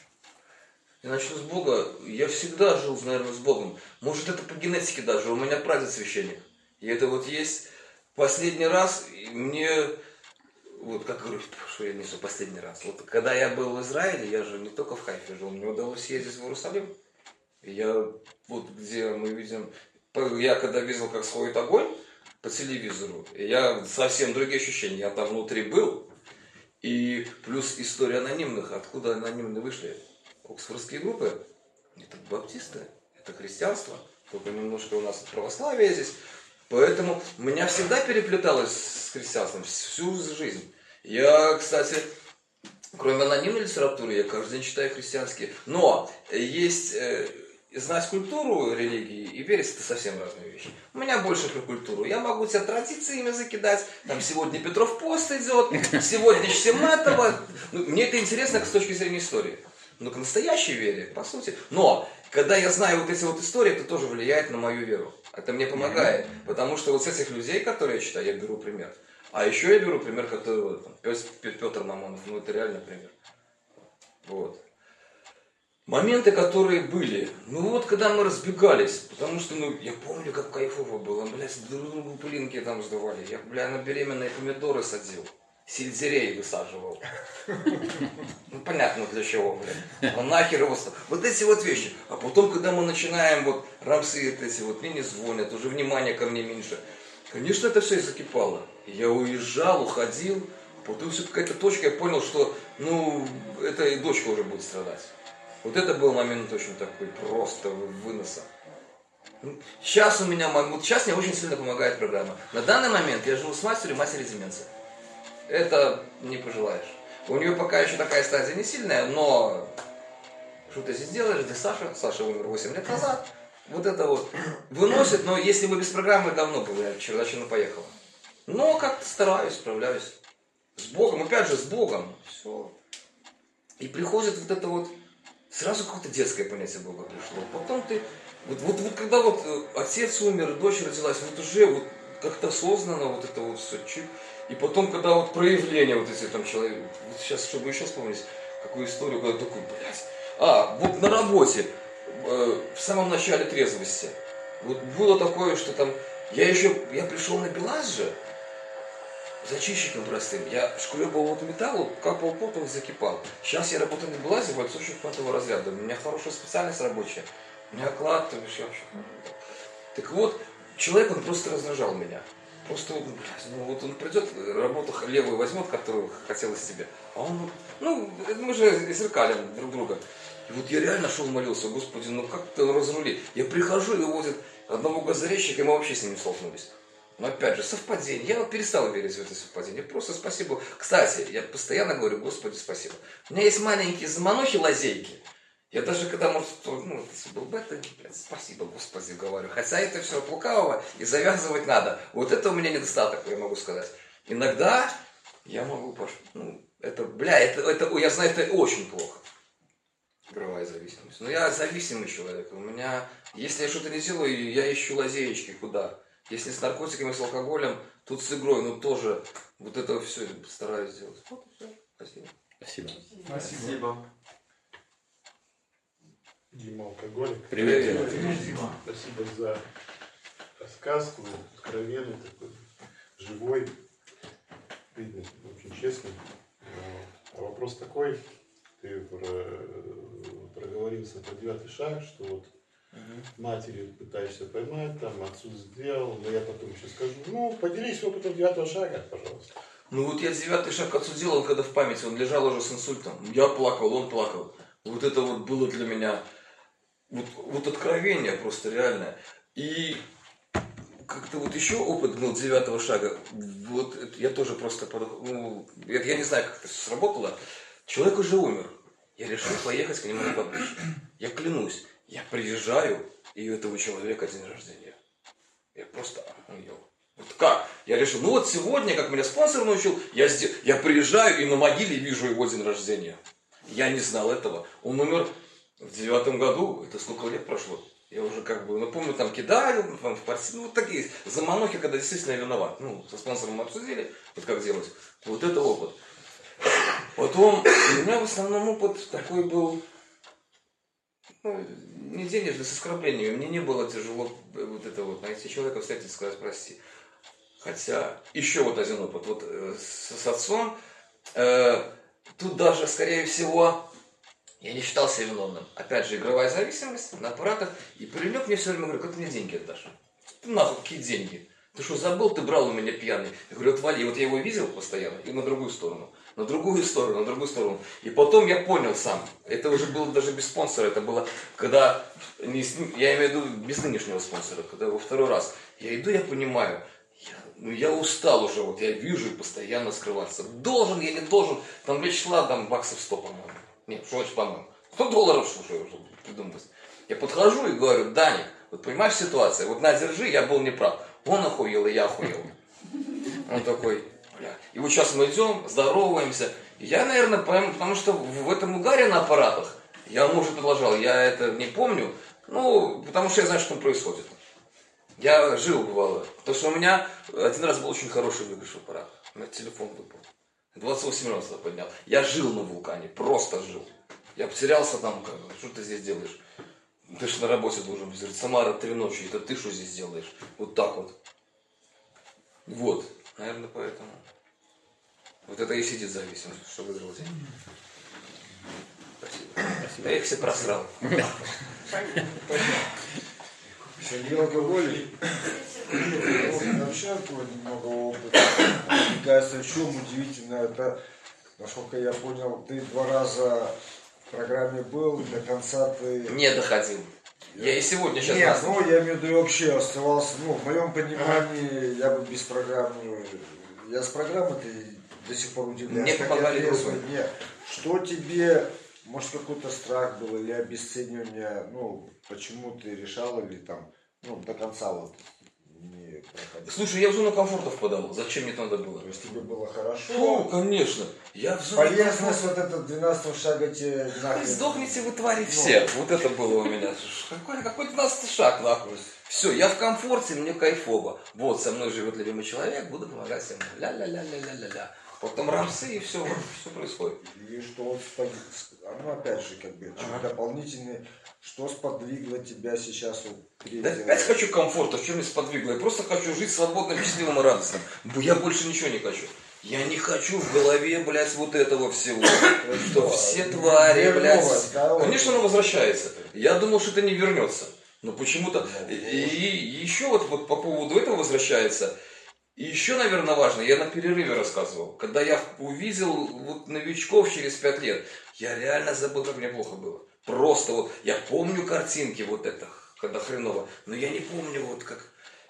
Я начну с Бога. Я всегда жил, наверное, с Богом. Может, это по генетике даже. У меня прадед священник. И это вот есть последний раз, и мне, вот как говорю, что я несу последний раз. Вот когда я был в Израиле, я же не только в Хайфе жил, мне удалось съездить в Иерусалим. И я, вот где мы видим, я когда видел, как сходит огонь по телевизору, и я совсем другие ощущения. Я там внутри был. И плюс история анонимных. Откуда анонимные вышли? Оксфордские группы. Это баптисты, это христианство. Только немножко у нас православие здесь. Поэтому меня всегда переплеталось с христианством всю жизнь. Я, кстати, кроме анонимной литературы, я каждый день читаю христианские. Но есть... э, знать культуру религии и верить — это совсем разные вещи. У меня больше про культуру. Я могу тебя традициями закидать. Там сегодня Петров пост идет, сегодня Сематова. Ну, мне это интересно с точки зрения истории. Но к настоящей вере, по сути. Но когда я знаю вот эти вот истории, это тоже влияет на мою веру. Это мне помогает. Потому что вот с этих людей, которые я читаю, я беру пример. А еще я беру пример, который там, Петр Мамонов. Ну, это реально пример. Вот. Моменты, которые были, ну вот когда мы разбегались, потому что, ну, я помню, как кайфово было, блядь, друг другу пылинки там сдували, я, бля, на беременные помидоры садил, сельдерей высаживал. Ну, понятно для чего, блядь, а нахер его, вот эти вот вещи. А потом, когда мы начинаем, вот, рамсы эти, вот, мне не звонят, уже внимания ко мне меньше, конечно, это все и закипало. Я уезжал, уходил, потом все какая-то точка, я понял, что, ну, это и дочка уже будет страдать. Вот это был момент очень такой просто выноса. Сейчас у меня, вот сейчас мне очень сильно помогает программа. На данный момент я живу с матерью, матери деменция. Это не пожелаешь. У нее пока еще такая стадия не сильная, но что ты здесь делаешь, где Саша? Саша умер восемь лет назад. Вот это вот выносит, но если бы без программы давно бы, я чердачина поехала. Но как-то стараюсь, справляюсь. С Богом, опять же, с Богом. Все. И приходит вот это вот. Сразу какое-то детское понятие Бога пришло. Потом ты, вот, вот, вот когда вот отец умер, дочь родилась, вот уже вот как-то осознанно вот это вот все чик. И потом, когда вот проявление вот эти там человек, вот сейчас, чтобы еще вспомнить, какую историю, когда такой, блядь. А, вот на работе, э, в самом начале трезвости, вот было такое, что там, я еще, я пришел на БелАЗ же, зачищиком простым. Я шкребал вот металл, капал пот, он закипал. Сейчас я работаю на БелАЗе бойцу шахматного разряда. У меня хорошая специальность рабочая. У меня оклад, то есть я вообще... Так вот, человек, он просто раздражал меня. Просто, блядь, ну вот он придет, работу левую возьмет, которую хотелось себе. А он, ну, мы же зеркалим друг друга. И вот я реально шел молился, Господи, ну как ты разрули. Я прихожу и возят одного газорезчика, и мы вообще с ним не столкнулись. Но опять же, совпадение. Я вот перестал верить в это совпадение. Просто спасибо. Кстати, я постоянно говорю, Господи, спасибо. У меня есть маленькие заманухи, лазейки. Я даже когда, может, ну, если был бы это, блядь, спасибо, Господи, говорю. Хотя это все от лукавого, и завязывать надо. Вот это у меня недостаток, я могу сказать. Иногда я могу, пош... ну, это, бля, это, это, я знаю, это очень плохо. Игровая зависимость. Но я зависимый человек. У меня, если я что-то не делаю, я ищу лазеечки куда. Если с наркотиками, с алкоголем, тут с игрой, ну тоже вот это все стараюсь сделать. Вот и все. Спасибо. Спасибо. Спасибо. Дима Алкоголик. Привет, Дима. Дима. Спасибо за рассказ, ну, откровенный такой, живой, видно, очень честный. А вопрос такой, ты про, проговорился про девятый шаг, что вот матери пытаешься поймать, там отцу сделал, но я потом еще скажу, ну, поделись опытом девятого шага, пожалуйста. Ну вот я девятый шаг отцу делал, когда в памяти, он лежал уже с инсультом. Я плакал, он плакал. Вот это вот было для меня, вот, вот откровение просто реальное. И как-то вот еще опыт был девятого шага. Вот это я тоже просто, ну, я, я не знаю, как это сработало. Человек уже умер. Я решил поехать к нему на кладбище. Я клянусь, я приезжаю, и у этого человека день рождения. Я просто охуел. Вот как? Я решил, ну вот сегодня, как меня спонсор научил, я, сдел... я приезжаю и на могиле вижу его день рождения. Я не знал этого. Он умер в девятом году. Это сколько лет прошло? Я уже как бы, ну помню, там кидали, там, в квартире, ну вот такие заманухи, когда действительно виноват. Ну, со спонсором мы обсудили, вот как делать. Вот это опыт. Потом у меня в основном опыт такой был, ну, не денежный, с оскорблениями. Мне не было тяжело вот это вот найти человека, встретить и сказать прости. Хотя еще вот один опыт. Вот э, с, с отцом, э, тут даже, скорее всего, я не считал себя виновным. Опять же, игровая зависимость на аппаратах. И прилег мне все время говорю, как ты мне деньги отдашь? Нахуй, какие деньги? Ты что, забыл, ты брал у меня пьяный? Я говорю, отвали. И вот я его видел постоянно, и на другую сторону. На другую сторону, на другую сторону. И потом я понял сам. Это уже было даже без спонсора. Это было, когда, не с, я имею в виду без нынешнего спонсора, когда во второй раз. Я иду, я понимаю, я, ну я устал уже, вот я вижу и постоянно скрываться. Должен я, не должен. Там речь шла, там баксов сто, по-моему. Нет, что значит, по-моему? сто долларов, что уже придумывать. Я подхожу и говорю, Даник, вот понимаешь ситуация, вот на, держи, я был неправ. Он охуел, и я охуел. Он такой, бля. И вот сейчас мы идем, здороваемся. И я, наверное, потому что в этом угаре на аппаратах, я ему уже продолжал, я это не помню, ну, потому что я знаю, что там происходит. Я жил, бывало. Потому что у меня один раз был очень хороший выигрыш в аппарат. У меня телефон выпал. двадцать восемь раз я поднял. Я жил на вулкане, просто жил. Я потерялся там, как, что ты здесь делаешь? Ты же на работе должен быть. Самара, три ночи, это ты что здесь делаешь? Вот так вот. Вот, наверное, поэтому. Вот это и сидит зависимость, что выиграл деньги. Спасибо. Спасибо. Я их все просрал. Сергей Алкоголик. Вообще немного опыта. Мне кажется, в чем удивительно, это, насколько я понял, ты два раза в программе был, до конца ты... Не доходил. Я и сегодня сейчас... Нет, ну я имею в виду, вообще оставался, ну, в моем понимании, я бы без программы, я с программой-то до сих пор удивляюсь. Мне помогали группы. Нет, что тебе, может, какой-то страх был или обесценивание, ну, почему ты решал или там, ну, до конца вот не проходил? Слушай, я в зону комфорта впадал. Зачем мне это надо было? То есть тебе было хорошо? Ну, конечно. Я в зоне Полезность вот этого двенадцатого шага тебе нахрен. Сдохните вы, твари, все. Ну. Вот это было у меня. Какой, какой двенадцатый шаг, нахуй. Все, я в комфорте, мне кайфово. Вот, со мной живет любимый человек, буду помогать ему. Ля-ля-ля-ля-ля-ля-ля. Потом рамсы, и все, все происходит. И что вот, ну опять же, как бы, ага. дополнительный, что сподвигло тебя сейчас вот третий Да опять хочу комфорта, что меня сподвигло? Я просто хочу жить свободным, счастливым и радостным. Я больше ничего не хочу. Я не хочу в голове, блядь, вот этого всего. Что все твари, блядь. Конечно, оно возвращается. Я думал, что это не вернется. Но почему-то... И, и еще вот, вот по поводу этого возвращается. И еще, наверное, важно, я на перерыве рассказывал. Когда я увидел вот новичков через пять лет, я реально забыл, как мне плохо было. Просто вот, я помню картинки вот это, когда хреново. Но я не помню вот как...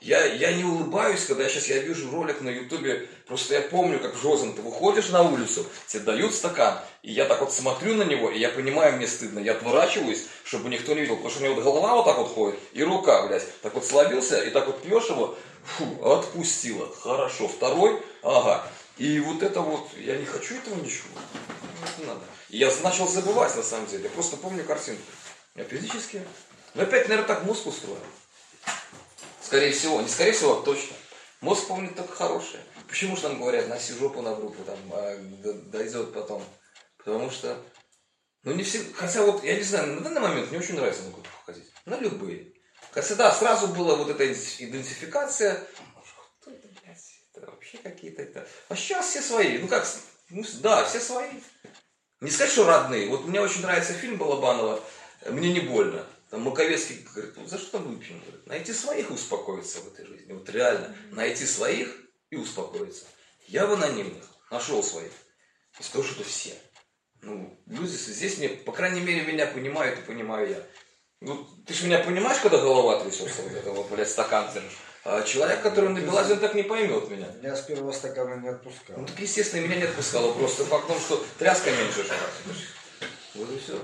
Я, я не улыбаюсь, когда я сейчас я вижу ролик на ютубе, просто я помню, как в Жозен, ты выходишь на улицу, тебе дают стакан, и я так вот смотрю на него, и я понимаю, мне стыдно, я отворачиваюсь, чтобы никто не видел, потому что у меня вот голова вот так вот ходит, и рука, блядь, так вот словился, и так вот пьешь его, фу, отпустила, хорошо, второй, ага, и вот это вот, я не хочу этого ничего, не надо. И я начал забывать, на самом деле, я просто помню картинку, я физически, но опять, наверное, так мозг устроен. Скорее всего, не скорее всего, а точно. Мозг помнит только хорошее. Почему же нам говорят, носи жопу на группу, там, а, дойдет потом? Потому что, ну не все, хотя вот, я не знаю, на данный момент мне очень нравится на группу ходить. На любые. Хотя, да, сразу была вот эта идентификация. Кто это, блядь, это вообще какие-то это. А сейчас все свои. Ну как, ну, да, все свои. Не сказать, что родные. Вот мне очень нравится фильм Балабанова «Мне не больно». Там Маковецкий говорит, за что там выпьем? Говорит, найти своих и успокоиться в этой жизни. Вот реально, найти своих и успокоиться. Я в анонимных нашел своих. И скажу, что это все. Ну, люди здесь, мне, по крайней мере, меня понимают и понимаю я. Ну, ты же меня понимаешь, когда голова трясется, вот это вот, блядь, стакан держишь. А человек, который на Белазе, он так не поймет меня. Я с первого стакана не отпускал. Ну, так, естественно, меня не отпускало. Просто факт в том, что тряска меньше же. Вот и все.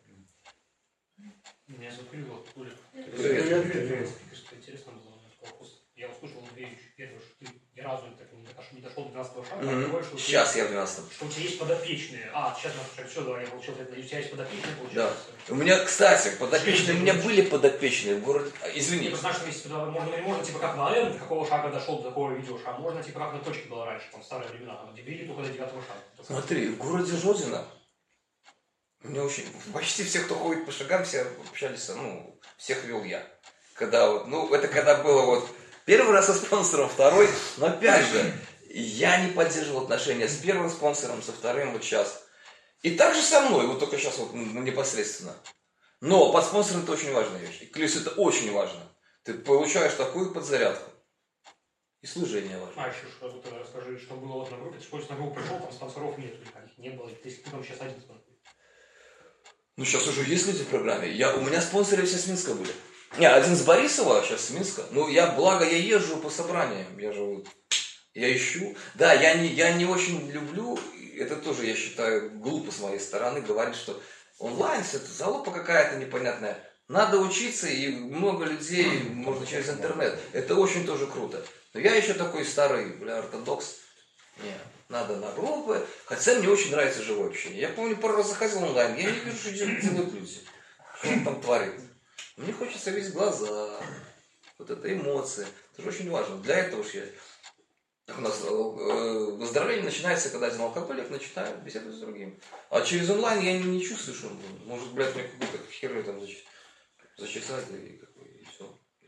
Меня зовут Кирилл, Толик. Привет. Привет. Интересно было вопрос. Я услышал Андреевич первый, что ты ни разу так не дошел, не дошел до двенадцатого шага. Mm-hmm. Говоришь, что Сейчас ты, я в двенадцатом. Что у тебя есть подопечные. А, сейчас на все, давай, я получил это. У тебя есть подопечные, получается? Да. У меня, кстати, подопечные, у меня были подопечные в городе. Извини. Я знаю, что есть, можно, можно типа как на Н, какого шага дошел до такого видеошага, можно типа как на точке было раньше, там в старые времена, там дебили только до девятого шага. Смотри, в городе Жозино мне очень, почти все, кто ходит по шагам, все общались, ну, всех вел я. Когда вот, ну, это когда было вот первый раз со спонсором, второй, но опять же, я не поддерживал отношения с первым спонсором, со вторым вот сейчас. И так же со мной, вот только сейчас вот непосредственно. Но под спонсором это очень важная вещь. И клюс, это очень важно. Ты получаешь такую подзарядку. И служение важно. А еще что ты расскажи, что было вот на группе, ты что на группу пришел, там спонсоров нет, никаких не было, если ты там сейчас один спонсор. Ну, сейчас уже есть люди в программе. Я, у меня спонсоры все с Минска были. Не, один с Борисова, сейчас с Минска. Ну, я, благо, я езжу по собраниям. Я же вот, я ищу. Да, я не, я не очень люблю, это тоже, я считаю, глупо с моей стороны, говорить, что онлайн, это залупа какая-то непонятная. Надо учиться, и много людей можно через интернет. Это очень тоже круто. Но я еще такой старый, бля, ортодокс. Нет. Надо на группы, хотя мне очень нравится живое общение. Я помню, пару раз заходил онлайн, я не вижу, что делают люди, что он там творит. Мне хочется видеть глаза, вот это эмоции. Это же очень важно. Для этого же я... Как у нас э, выздоровление начинается, когда один алкоголик начинает беседовать с другим. А через онлайн я не, не чувствую, что он может, блядь, мне какую-то херню там зачесать и, и все.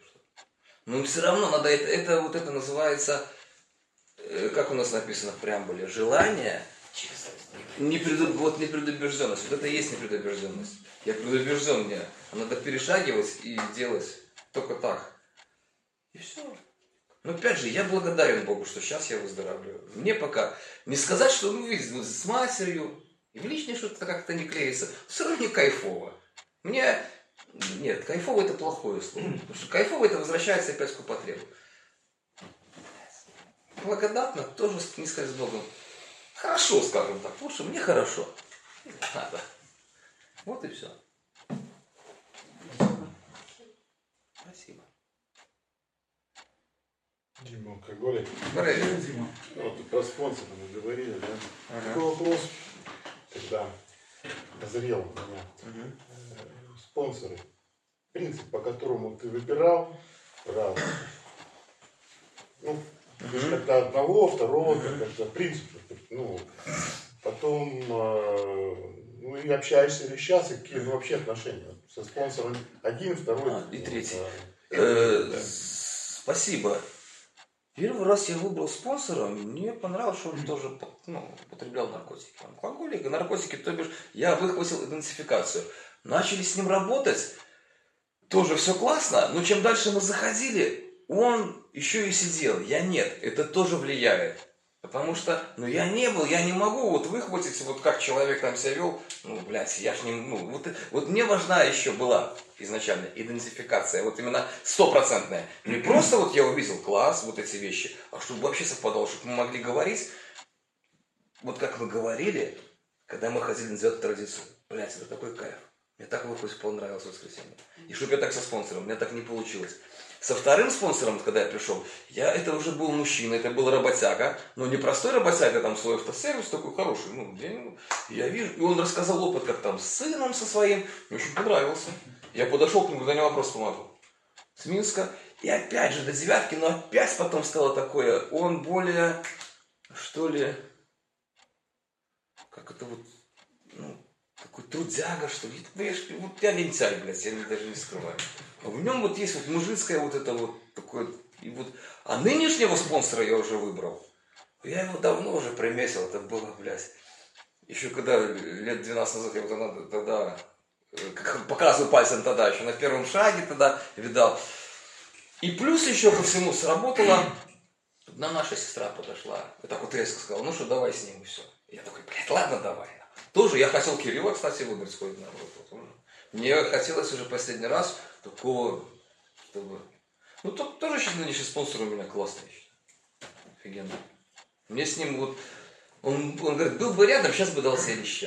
Но все равно надо, это, это вот это называется... Как у нас написано в преамбуле, желание, не преду, вот непредубежденность. Вот это и есть непредубежденность. Я предубежден, мне. А надо перешагивать и делать только так. И все. Но опять же, я благодарен Богу, что сейчас я выздоравливаю. Мне пока не сказать, что, ну, видите, с матерью, и в личное что-то как-то не клеится. Все равно не кайфово. Мне, нет, кайфово это плохое слово. Потому что кайфово это возвращается опять к употребу. Благодатно, тоже не сказать с Богом. Хорошо, скажем так, лучше мне хорошо. Надо. Вот и все. Спасибо. Дима, алкоголик. Привет. Дима. Ну, вот про спонсора мы говорили, да? Ага. Такой вопрос, когда назрел у меня. Угу. Спонсоры. Принцип, по которому ты выбирал, право. Ну, Угу. как-то одного, второго, как-то принцип. Ну, потом, э, ну, и общаешься ли сейчас, и какие ну, вообще отношения со спонсором один, второй. А, и третий. Да. Э, Да. Спасибо. Первый раз я выбрал спонсора, мне понравилось, что он тоже ну, употреблял наркотики. Алкоголик, наркотики, то бишь я выхватил идентификацию. Начали с ним работать, тоже все классно, но чем дальше мы заходили, он еще и сидел. Я нет, это тоже влияет. Потому что, ну, я не был, я не могу вот выхватить, вот как человек там себя вел, ну, блядь, я ж не, ну, вот, вот мне важна еще была изначально идентификация, вот именно стопроцентная. Не просто вот я увидел класс, вот эти вещи, а чтобы вообще совпадало, чтобы мы могли говорить, вот как мы говорили, когда мы ходили на девятую традицию. Блядь, это такой кайф. Мне так выпуск понравился в воскресенье. И чтобы я так со спонсором, у меня так не получилось. Со вторым спонсором, когда я пришел, я, это уже был мужчина, это был работяга, но не простой работяга, там свой автосервис такой хороший, ну, я, я вижу, и он рассказал опыт, как там с сыном со своим, мне очень понравился. Я подошел к нему, задал вопрос помогу. С Минска, и опять же до девятки, но опять потом стало такое, он более, что ли, как это вот, ну, такой трудяга, что ли. Вот я лентяй, блядь, я даже не скрываю. А в нем вот есть вот мужицкое вот это вот такое. И вот... А нынешнего спонсора я уже выбрал. Я его давно уже приметил, это было, блядь. Еще когда лет двенадцать назад я вот тогда, тогда как показываю пальцем тогда, еще на первом шаге тогда видал. И плюс еще ко всему сработало. Одна наша сестра подошла. И так вот резко сказала, ну что, давай с ним и все. Я такой, блядь, ладно, давай. Тоже я хотел Кирилла, кстати, выбрать сходить на работу. Мне хотелось уже последний раз такого, чтобы... Ну, тут тоже сейчас нынешний спонсор у меня классный. Офигенно. Мне с ним вот... Он, он говорит, был бы рядом, сейчас бы дал себе леща.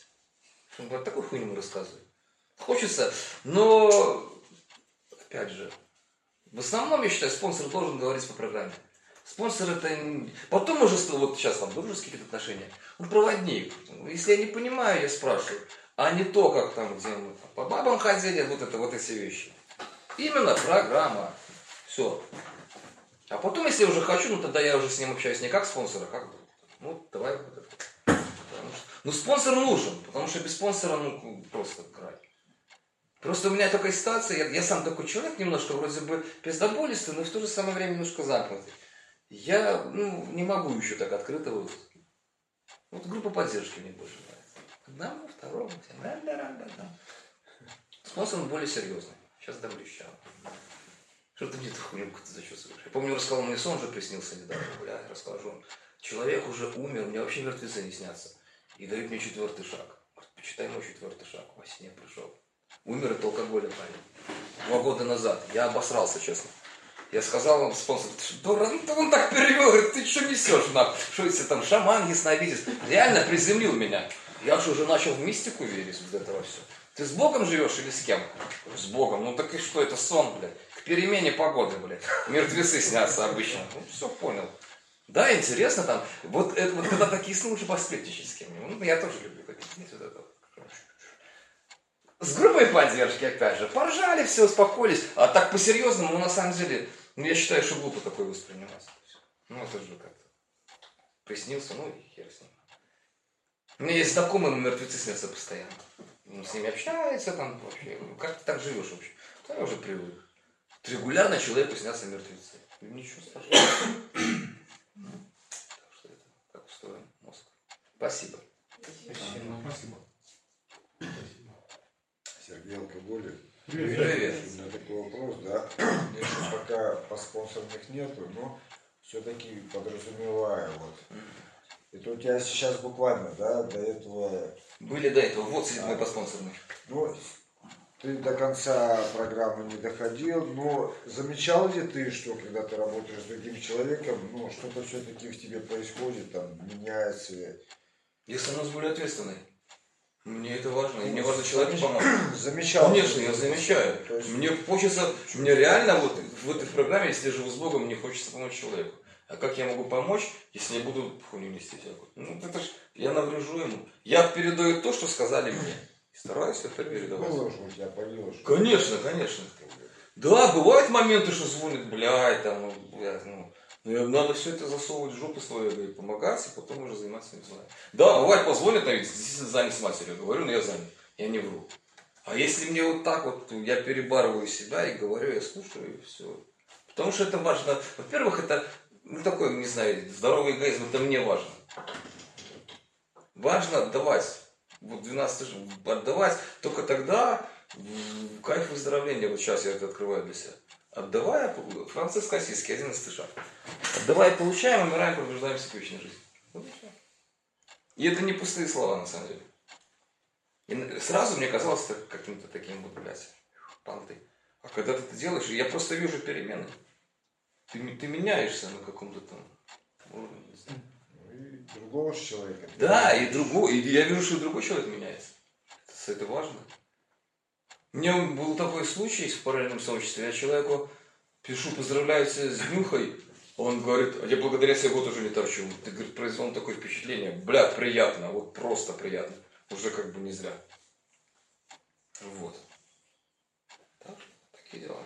Он говорит, такую хуйню ему рассказывает. Хочется, но... Опять же, в основном, я считаю, спонсор должен говорить по программе. Спонсор это... Потом уже, вот сейчас там дружеские какие-то отношения. Он проводник. Если я не понимаю, я спрашиваю. А не то, как там, где мы там, по бабам ходили, вот это, вот эти вещи. Именно программа. Все. А потом, если я уже хочу, ну тогда я уже с ним общаюсь не как спонсор, а как... Ну, давай вот это. Потому что... Ну, спонсор нужен, потому что без спонсора, ну, просто край. Просто у меня такая ситуация, я, я сам такой человек немножко вроде бы пиздоболистый, но в то же самое время немножко замкнутый. Я, ну, не могу еще так открыто вот. Вот группа поддержки мне больше нравится. Одному, второму, всем. Спонсор он более серьезный. Сейчас дам леща. Что ты мне эту хуйню зачесываешь? Я помню, рассказал, мне сон уже приснился недавно. Бля, расскажу. Человек уже умер, мне вообще мертвецы не снятся. И дают мне четвертый шаг. Говорит, почитай мой четвертый шаг. Во сне пришел. Умер от алкоголя парень. Два года назад. Я обосрался, честно. Я сказал вам, спонсор, да он так перевел, говорит, ты что несешь, нахуй? Что если там шаман, ясновидец? Реально приземлил меня. Я же уже начал в мистику верить вот этого все. Ты с Богом живешь или с кем? С Богом. Ну так и что, это сон, блядь. К перемене погоды, блядь. Мертвецы снятся обычно. Ну все, понял. Да, интересно там. Вот, это, вот когда такие сны, лучше посплетничать с кем-нибудь. Ну, я тоже люблю такие. Вот это. С группой поддержки, опять же, поржали, все, успокоились. А так по-серьезному, ну, на самом деле, ну, я считаю, что глупо такое воспринимать. Ну, это же как-то приснился, ну, и хер с ним. У меня есть знакомые, но мертвецы снятся постоянно. Он с ними общается, там, вообще, как ты так живешь вообще? Да, я уже привык. Регулярно человеку снятся мертвецы. Ничего страшного. Так что это, как устроен мозг. Спасибо. Спасибо. Сергей Алкоголик. Привет. Привет. У меня такой вопрос, да. У меня еще пока по спонсорных нету, но все-таки подразумеваю. Вот. Это у тебя сейчас буквально, да, до этого... Были до этого, вот сидит мой по спонсорной. Ну, ты до конца программы не доходил, но замечал ли ты, что когда ты работаешь с другим человеком, ну, что-то все-таки в тебе происходит, там, меняется? Я становлюсь более ответственной. Мне это важно, и мне важно человеку помочь. Замечал. Конечно, я замечаю. есть... Мне хочется, мне реально вот в этой программе, если я живу с Богом, мне хочется помочь человеку. А как я могу помочь, если я буду хуйню нести всякую? Ну, это ж, я наврежу ему. Я передаю то, что сказали мне. И стараюсь это передавать. Положу, у тебя положу. Конечно, конечно. Да, бывают моменты, что звонит, блядь, там, ну, блядь, ну. Но надо все это засовывать в жопу свою, говорит, помогать, и потом уже заниматься не знаю. Да, бывает позвонят, но ведь действительно занят с матерью. Говорю, но я занят, я не вру. А если мне вот так вот, я перебарываю себя и говорю, я слушаю, и все. Потому что это важно. Во-первых, это, ну, такой, не знаю, здоровый эгоизм, это мне важно. Важно отдавать. Вот двенадцать отдавать только тогда в кайф выздоровления. Вот сейчас я это открываю для себя. Отдавая, Франциск Осийский, одиннадцатый шаг. Отдавая, получаем, умираем, пробуждаемся к вечной жизни. Вот и всё. И это не пустые слова, на самом деле. И сразу мне казалось это каким-то таким вот, блядь, понты. А когда ты это делаешь, я просто вижу перемены. Ты, ты меняешься на каком-то там уровне. Не знаю. И другого человека. Да, и другой, и я вижу, что и другой человек меняется. Это, это важно. У меня был такой случай в параллельном сообществе. Я человеку пишу, поздравляю тебя с днюхой. Он говорит, а я благодаря себе год уже не торчу. Ты, говорит, произвел такое впечатление. Бля, приятно, вот просто приятно. Уже как бы не зря. Вот. Так что, такие дела.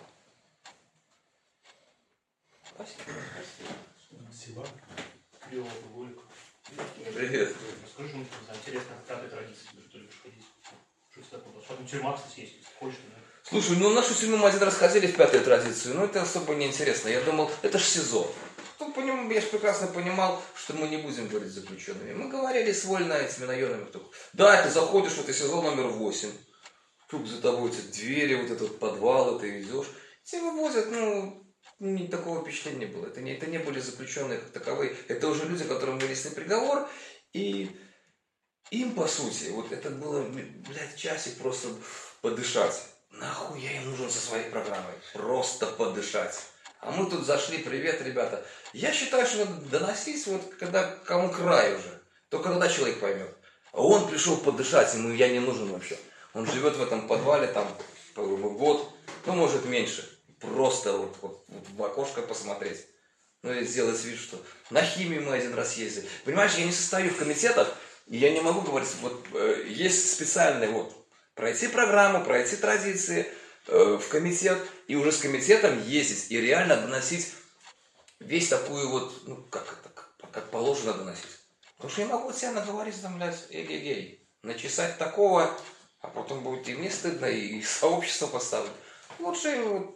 Спасибо. Спасибо. Пиво, алкоголик. Привет. Расскажи что-нибудь интересное, как этой традиции, что любишь ходить. Что это такое? Что там тюрьма, кстати, есть, если хочешь. Слушай, ну в нашу тюрьму мы один раз ходили в пятую традицию, но это особо не интересно. Я думал, это ж СИЗО. Ну, по нему, я же прекрасно понимал, что мы не будем говорить с заключенными. Мы говорили с вольно этими наемными. Да, ты заходишь в это СИЗО номер восемь. Тут за тобой эти двери, вот этот подвал, ты идешь. Тебя вывозят, ну, ни такого впечатления не было. Это не, это не были заключенные как таковые. Это уже люди, которым вынесли приговор. И им, по сути, вот это было, блядь, часик просто подышать. Нахуй я им нужен со своей программой? Просто подышать. А мы тут зашли, привет, ребята. Я считаю, что надо доносить, вот когда кому край уже. Только тогда человек поймет. А он пришел подышать, ему я не нужен вообще. Он живет в этом подвале там, по-моему, год, ну, может, меньше. Просто вот, вот, вот в окошко посмотреть. Ну, и сделать вид, что на химию мы один раз ездили. Понимаешь, я не состою в комитетах, и я не могу говорить, вот э, есть специальный вот, пройти программу, пройти традиции э, в комитет, и уже с комитетом ездить, и реально доносить весь такую вот, ну, как это, как, как положено доносить. Потому что я могу себя наговорить, там, блядь, эгегей, начесать такого, а потом будет и мне стыдно, и сообщество поставить. Лучше вот,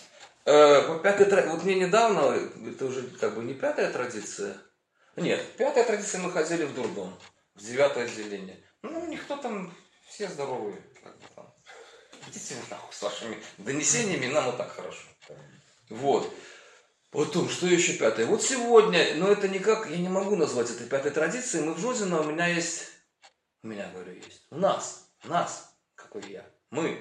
э, пятая, вот мне недавно, это уже как бы не пятая традиция, нет, пятая традиция, мы ходили в дурдом, в девятое отделение. Ну, никто там, все здоровые, как бы там. Идите вы нахуй с вашими донесениями, нам вот так хорошо. Вот. Потом, что еще пятое? Вот сегодня, но это никак, я не могу назвать это пятой традицией, мы в Жозино, у меня есть, у меня, говорю, есть, у нас, нас, какой я, мы.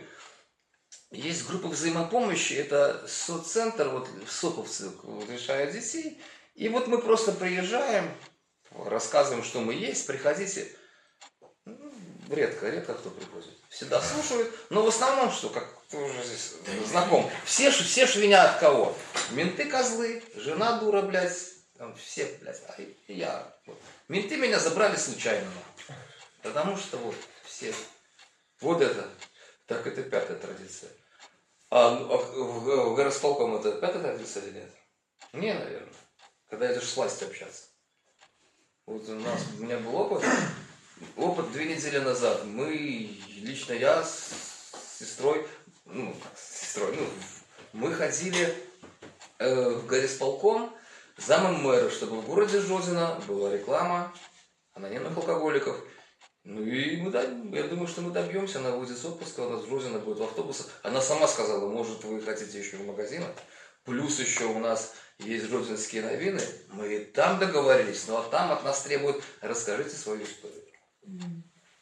Есть группа взаимопомощи, это соццентр, вот в Соповце вот, решают детей. И вот мы просто приезжаем, рассказываем, что мы есть, приходите. Ну, редко, редко кто приходит. Всегда слушают, но в основном, что, как ты уже здесь знаком, все, все швинят кого? Менты козлы, жена дура, блядь, там все, блядь, а и я. Вот. Менты меня забрали случайно, потому что вот все. Вот это. Так это пятая традиция. А в горосполком это пятая традиция или нет? Не, наверное. Когда идешь с властью общаться. Вот у нас, у меня был опыт. Опыт две недели назад. Мы, лично я с сестрой, ну, с сестрой, ну, мы ходили э, в горисполком замом мэра, чтобы в городе Жозино была реклама анонимных алкоголиков. Ну и мы, да, я думаю, что мы добьемся, она выйдет с отпуска, у нас в Жозино будет в автобусах. Она сама сказала, может, вы хотите еще в магазинах. Плюс еще у нас есть жозинские новины, мы и там договорились, но там от нас требуют, расскажите свою историю. Mm.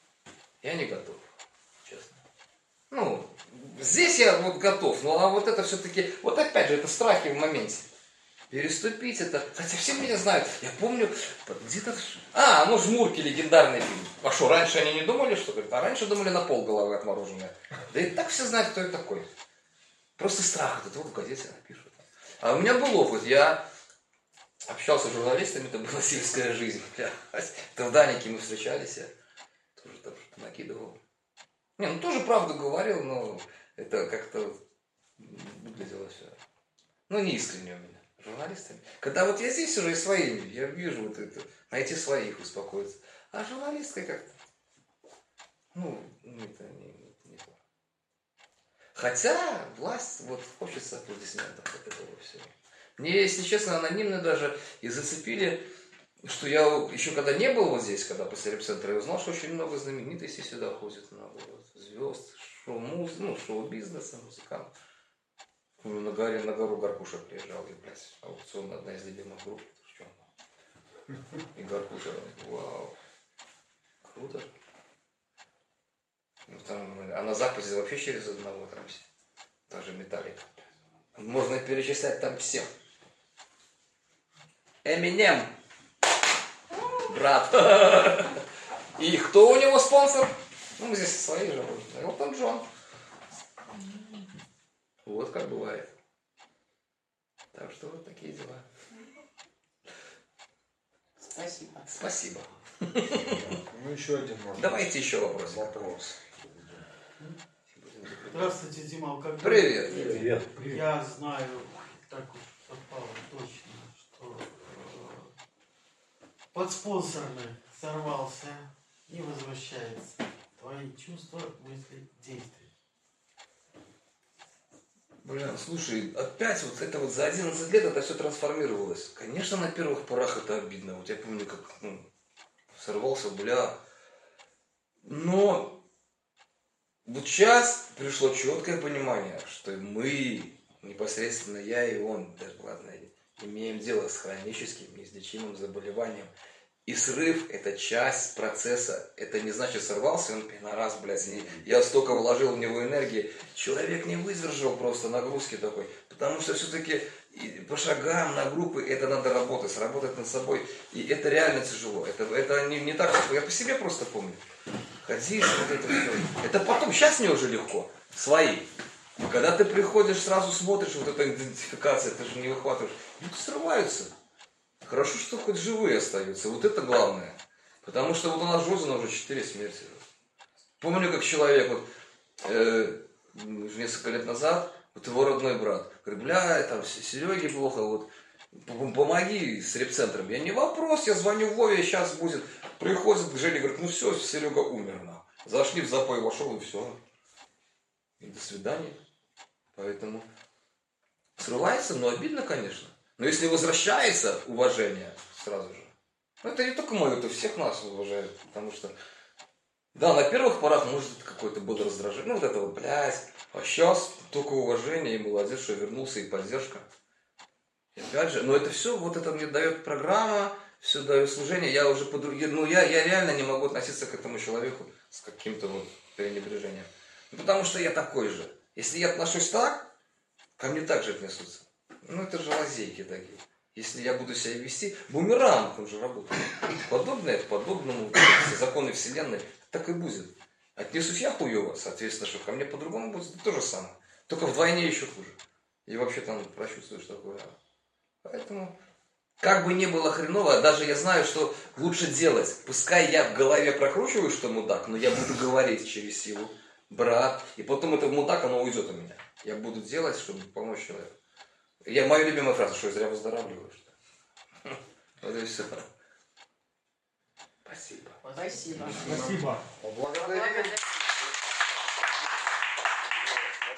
Я не готов, честно. Ну, здесь я вот готов, но а вот это все-таки, вот опять же, это страхи в моменте. Переступить это, хотя все меня знают, я помню, где-то, а, ну Жмурки, легендарный фильм. А что, раньше они не думали, что ли? А раньше думали на пол головы отмороженные. Да и так все знают, кто я такой. Просто страх этот, вот в газете напишут. А у меня был опыт, я общался с журналистами, это была сельская жизнь. Это в Данике мы встречались, я тоже там что-то накидывал. Не, ну тоже правду говорил, но это как-то выглядело все. Ну, не искренне у меня, журналистами. Когда вот я здесь уже и своими, я вижу вот это, найти своих, успокоиться. А журналисткой как-то, ну, это не, не то. Хотя власть, вот хочется аплодисментов от этого всего. Мне, если честно, анонимно даже и зацепили, что я еще когда не был вот здесь, когда после репцентра, я узнал, что очень много знаменитостей сюда ходит, много вот, звезд, шоу-муз, ну, шоу-бизнеса, музыкантов. Помню, на горе, на гору Гаркуша приезжал, и, блядь, аукцион одна из любимых групп. И Гаркуша, вау, круто. Ну, там, а на Западе вообще через одного там все. Даже Металлика. Можно перечислять там всех. Эминем. Брат. И кто у него спонсор? Ну, мы здесь свои же. Элтон Джон. Вот как бывает. Так что вот такие дела. Спасибо. Спасибо. Ну, еще один может. Давайте еще вопрос. Вопрос. Здравствуйте, Дима. Как Привет. Привет. Я знаю, так уж совпало точно, что э, подспонсорный сорвался и возвращается. Твои чувства, мысли, действия. Блин, слушай, опять вот это вот за одиннадцать лет это все трансформировалось. Конечно, на первых порах это обидно. Вот я помню, как ну, сорвался, бля. Но вот сейчас пришло четкое понимание, что мы, непосредственно я и он, даже ладно, имеем дело с хроническим неизлечимым заболеванием. И срыв – это часть процесса. Это не значит сорвался, он пидорас, блядь. И я столько вложил в него энергии. Человек не выдержал просто нагрузки такой. Потому что все-таки по шагам на группы это надо работать, сработать над собой. И это реально тяжело. Это, это не, не так, я по себе просто помню. Ходишь, вот это все. Это потом, сейчас мне уже легко. Свои. А когда ты приходишь, сразу смотришь, вот эта идентификация, ты же не выхватываешь. Ну, срываются. Хорошо, что хоть живые остаются. Вот это главное. Потому что вот у нас Жозина уже четыре смерти. Помню, как человек, вот, э, несколько лет назад, вот его родной брат, говорит, бля, там Сереге плохо, вот, помоги с репцентром. Я не вопрос, я звоню Вове, сейчас будет. Приходит к Жене, говорит, ну все, Серега умер. На. Зашли в запой, вошел и все. И до свидания. Поэтому срывается, но обидно, конечно. Но если возвращается уважение сразу же, ну это не только мое, это всех нас уважают, потому что, да, на первых порах, может, это какое-то было раздражение, ну вот это вот, блядь, а сейчас только уважение, и молодец, что вернулся, и поддержка. И опять же, но это все, вот это мне дает программа, все дает служение, я уже, под... ну я, я реально не могу относиться к этому человеку с каким-то вот пренебрежением. Потому что я такой же. Если я отношусь так, ко мне так же отнесутся. Ну, это же лазейки такие. Если я буду себя вести, бумеранг, он же работает. Подобное к подобному, все законы вселенной, так и будет. Отнесусь я хуево, соответственно, что ко мне по-другому будет то же самое. Только вдвойне еще хуже. И вообще там прочувствуешь такое. Поэтому, как бы ни было хреново, даже я знаю, что лучше делать. Пускай я в голове прокручиваю, что мудак, но я буду говорить через силу. Брат. И потом это мудак, оно уйдет у меня. Я буду делать, чтобы помочь человеку. Я, моя любимая фраза, что я зря выздоравливаю. Что? Вот и все. Спасибо. Спасибо. Спасибо. Поблагодарим.